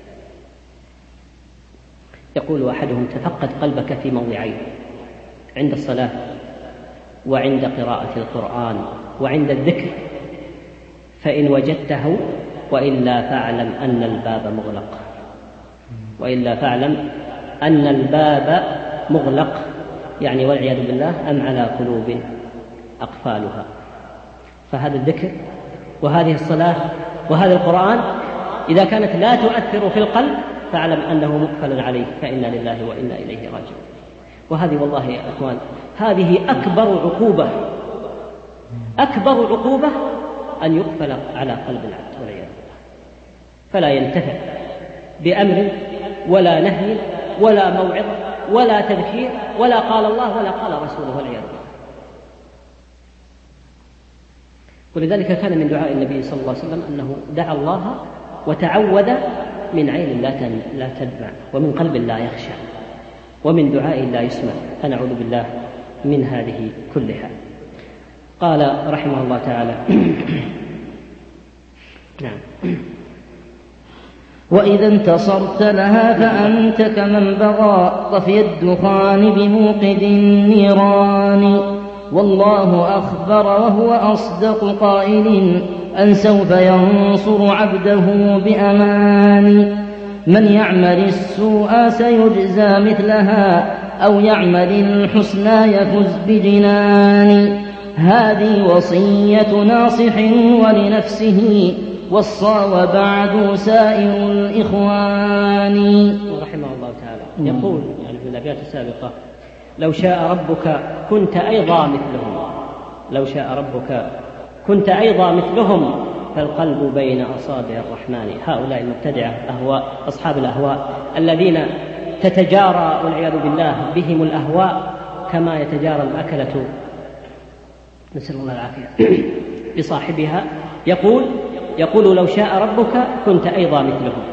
يقول أحدهم تفقد قلبك في موضعين: عند الصلاة وعند قراءة القرآن وعند الذكر، فإن وجدته وإلا فاعلم أن الباب مغلق، وإلا فاعلم أن الباب مغلق، يعني والعياذ بالله أم على قلوب أقفالها. فهذا الذكر وهذه الصلاة وهذا القرآن إذا كانت لا تؤثر في القلب فاعلم أنه مقفل عليه، فإنا لله وإنا إليه راجعون. وهذه والله يا أخوان هذه أكبر عقوبة، أكبر عقوبة أن يقفل على قلب العبد والعياذ بالله، فلا ينتفع بأمر ولا نهي ولا موعظة ولا تذكير ولا قال الله ولا قال رسوله والعياذ بالله. ولذلك كان من دعاء النبي صلى الله عليه وسلم أنه دعا الله وتعوذ من عين لا تدمع ومن قلب لا يخشى ومن دعاء لا يسمع، فنعوذ بالله من هذه كلها. قال رحمه الله تعالى نعم وإذا انتصرت لها فأنت كمن بغى طفي الدخان بموقد النيران. والله أخبر وهو أصدق قائل أن سوف ينصر عبده بأمان. من يعمل السوء سيجزى مثلها أو يعمل الحسنى يفز بجنان. هذه وصية ناصح ولنفسه والصى وبعد سائر الإخوان. رحمه الله تعالى يقول يعني في الأبيات السابقة: لو شاء ربك كنت أيضا مثلهم، لو شاء ربك كنت أيضا مثلهم فالقلب بين أصابع الرحمن. هؤلاء المبتدعة أهواء أصحاب الأهواء الذين تتجارى والعياذ بالله بهم الأهواء كما يتجارى الأكلة نسأل الله العافية بصاحبها، يقول يقول لو شاء ربك كنت أيضا مثلهم.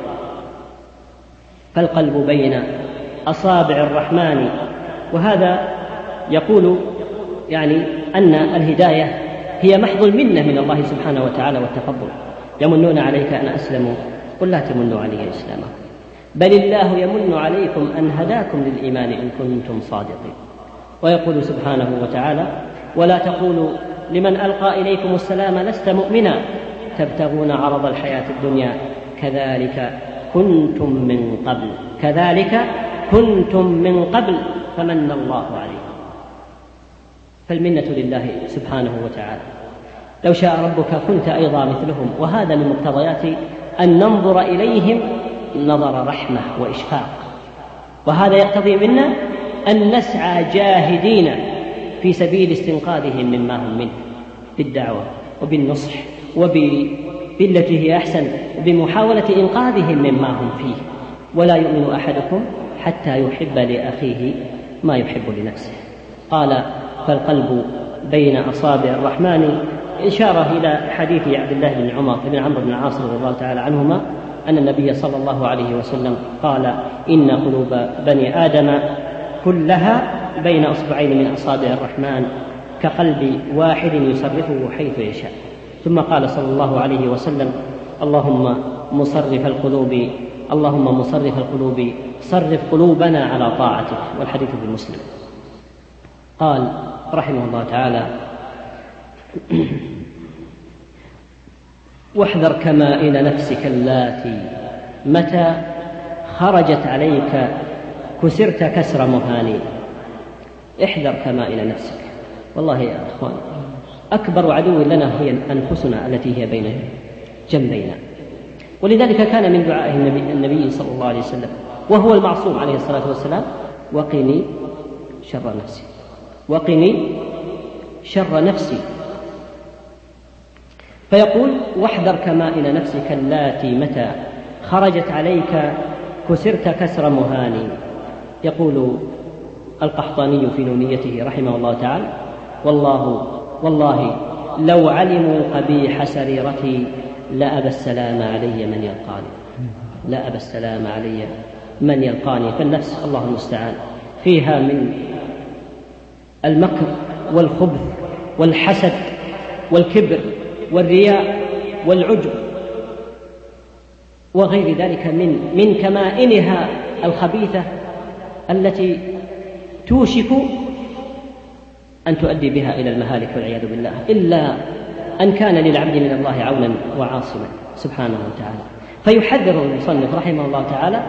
فالقلب بين أصابع الرحمن. وهذا يقول يعني أن الهداية هي محض المنة من الله سبحانه وتعالى والتفضل. يمنون عليك أن أسلموا قل لا تمنوا علي إسلامكم بل الله يمن عليكم أن هداكم للإيمان إن كنتم صادقين. ويقول سبحانه وتعالى ولا تقولوا لمن ألقى إليكم السلام لست مؤمنا تبتغون عرض الحياة الدنيا كذلك كنتم من قبل كذلك كنتم من قبل فمن الله عليكم. فالمنة لله سبحانه وتعالى. لو شاء ربك كنت أيضا مثلهم. وهذا من مقتضيات أن ننظر إليهم نظر رحمة وإشفاق. وهذا يقتضي منا أن نسعى جاهدين في سبيل استنقاذهم مما هم منه بالدعوة وبالنصح وبالتي هي أحسن وبمحاولة إنقاذهم مما هم فيه. ولا يؤمن أحدكم حتى يحب لأخيه ما يحب لنفسه. قال فالقلب بين أصابع الرحمن إشارة إلى حديث عبد الله بن عمر بن عمرو بن العاص رضي الله تعالى عنهما أن النبي صلى الله عليه وسلم قال إن قلوب بني آدم كلها بين أصبعين من أصابع الرحمن كقلب واحد يصرفه حيث يشاء. ثم قال صلى الله عليه وسلم اللهم مصرف القلوب اللهم مصرف القلوب صرف قلوبنا على طاعتك. والحديث في مسلم. قال رحمه الله تعالى واحذر كمائن نفسك اللاتي متى خرجت عليك كسرت كسر مهاني. احذر كمائن نفسك. والله يا أخوان أكبر عدو لنا هي أنفسنا التي هي بين جنبينا. ولذلك كان من دعائه النبي, النبي صلى الله عليه وسلم وهو المعصوم عليه الصلاة والسلام وقني شر نفسي وقني شر نفسي. فيقول واحذر كمائن نفسك اللاتي متى خرجت عليك كسرت كسر مهاني. يقول القحطاني في نونيته رحمه الله تعالى والله والله لو علموا قبيح سريرتي لأبى السلام علي من يلقاني لأبى السلام علي من يلقاني. فالنفس الله المستعان فيها من المكر والخبث والحسد والكبر والرياء والعجب وغير ذلك من من كمائنها الخبيثة التي توشك أن تؤدي بها إلى المهالك والعياذ بالله إلا أن كان للعبد من الله عونا وعاصما سبحانه وتعالى. فيحذر المصنف رحمه الله تعالى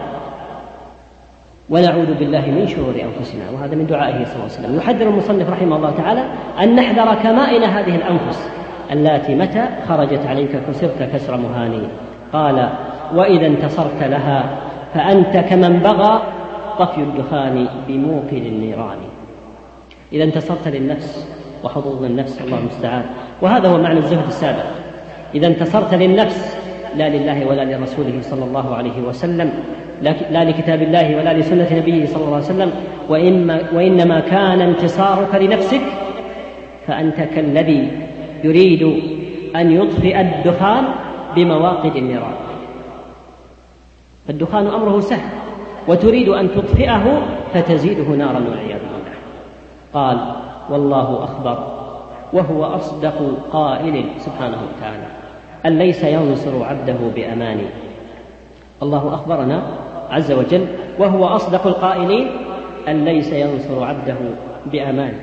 ونعوذ بالله من شرور أنفسنا. وهذا من دعائه صلى الله عليه وسلم. يحذر المصنف رحمه الله تعالى أن نحذر كمائن هذه الأنفس اللاتي متى خرجت عليك كسرت كسر مهاني. قال وإذا انتصرت لها فأنت كمن بغى طفي الدخان بموقد النيران. إذا انتصرت للنفس وحظوظ النفس الله المستعان. وهذا هو معنى الزهد السابق. إذا انتصرت للنفس لا لله ولا لرسوله صلى الله عليه وسلم لا لكتاب الله ولا لسنة نبيه صلى الله عليه وسلم وإنما كان انتصارك لنفسك فأنت كالذي يريد أن يطفئ الدخان بمواقد النيران. فالدخان أمره سهل وتريد أن تطفئه فتزيده نارا والعياذ بالله. قال والله أخبر وهو أصدق قائل سبحانه وتعالى أن ليس ينصر عبده بأماني. الله أخبرنا عز وجل وهو أصدق القائلين أن ليس ينصر عبده بأماني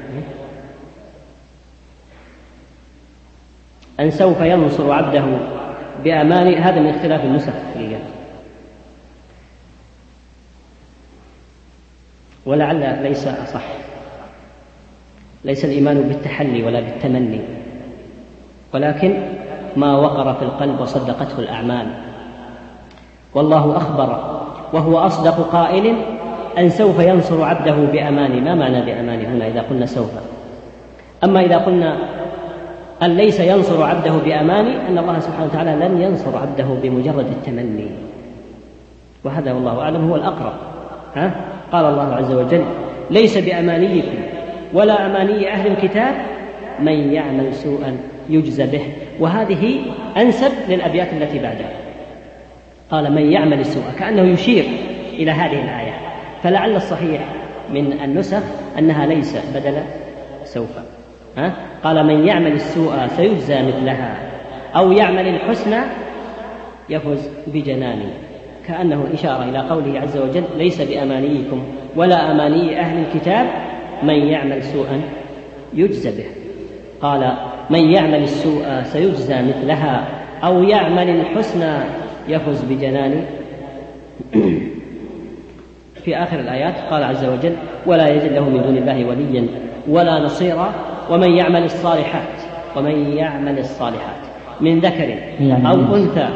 أن سوف ينصر عبده بأماني. هذا من اختلاف النسخ ولعل ليس أصح. ليس الإيمان بالتحلي ولا بالتمني ولكن ما وقر في القلب وصدقته الأعمال. والله أخبر وهو أصدق قائل أن سوف ينصر عبده بأمان. ما معنى بأمان هنا إذا قلنا سوف؟ أما إذا قلنا أن ليس ينصر عبده بأماني، أن الله سبحانه وتعالى لن ينصر عبده بمجرد التمني، وهذا والله أعلم هو الأقرب. ها؟ قال الله عز وجل: ليس بأمانيكم ولا أماني أهل الكتاب من يعمل سوءا يجزى به. وهذه أنسب للأبيات التي بعدها، قال من يعمل السوء، كأنه يشير إلى هذه الآية. فلعل الصحيح من النسخ أنها ليس بدل سوف. ها؟ قال من يعمل السوء سيجزى مثلها، أو يعمل الحسنى يفوز بجنان، كأنه إشارة إلى قوله عز وجل: ليس بأمانيكم ولا أماني أهل الكتاب من يعمل سوءا يجزى به. قال من يعمل السوء سيجزى مثلها، أو يعمل الحسنى يفوز بجنان. في آخر الآيات قال عز وجل: ولا يجد له من دون الله وليا ولا نصيرا، ومن يعمل الصالحات ومن يعمل الصالحات من ذكر أو أنثى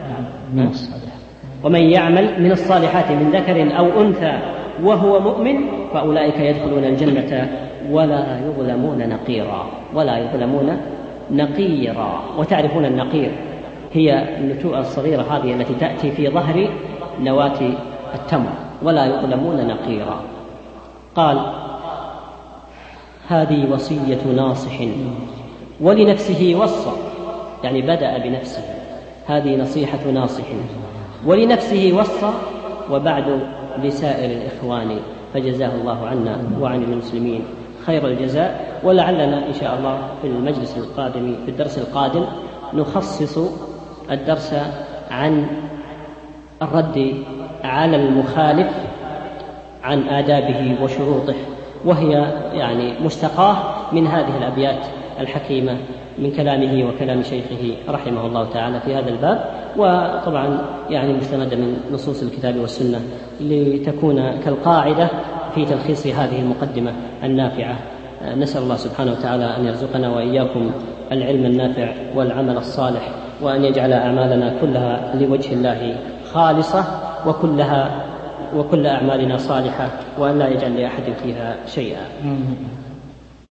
ومن يعمل من الصالحات من ذكر أو أنثى وهو مؤمن فأولئك يدخلون الجنة ولا يظلمون نقيرا. ولا يظلمون نقيرا. وتعرفون النقير هي النتوء الصغيرة هذه التي تأتي في ظهر نواة التمر. ولا يظلمون نقيرا. قال: هذه وصية ناصح ولنفسه وصى، يعني بدأ بنفسه، هذه نصيحة ناصح ولنفسه وصى، وبعد لسائر الإخوان، فجزاه الله عنا وعن المسلمين خير الجزاء. ولعلنا إن شاء الله في المجلس القادم في الدرس القادم نخصص الدرس عن الرد على المخالف، عن آدابه وشروطه، وهي يعني مستقاة من هذه الأبيات الحكيمة من كلامه وكلام شيخه رحمه الله تعالى في هذا الباب، وطبعا يعني مستمدة من نصوص الكتاب والسنة لتكون كالقاعدة في تلخيص هذه المقدمة النافعة. نسأل الله سبحانه وتعالى أن يرزقنا وإياكم العلم النافع والعمل الصالح، وأن يجعل أعمالنا كلها لوجه الله خالصة، وكلها وكل أعمالنا صالحة، وأن لا يجعل لأحد فيها شيئا.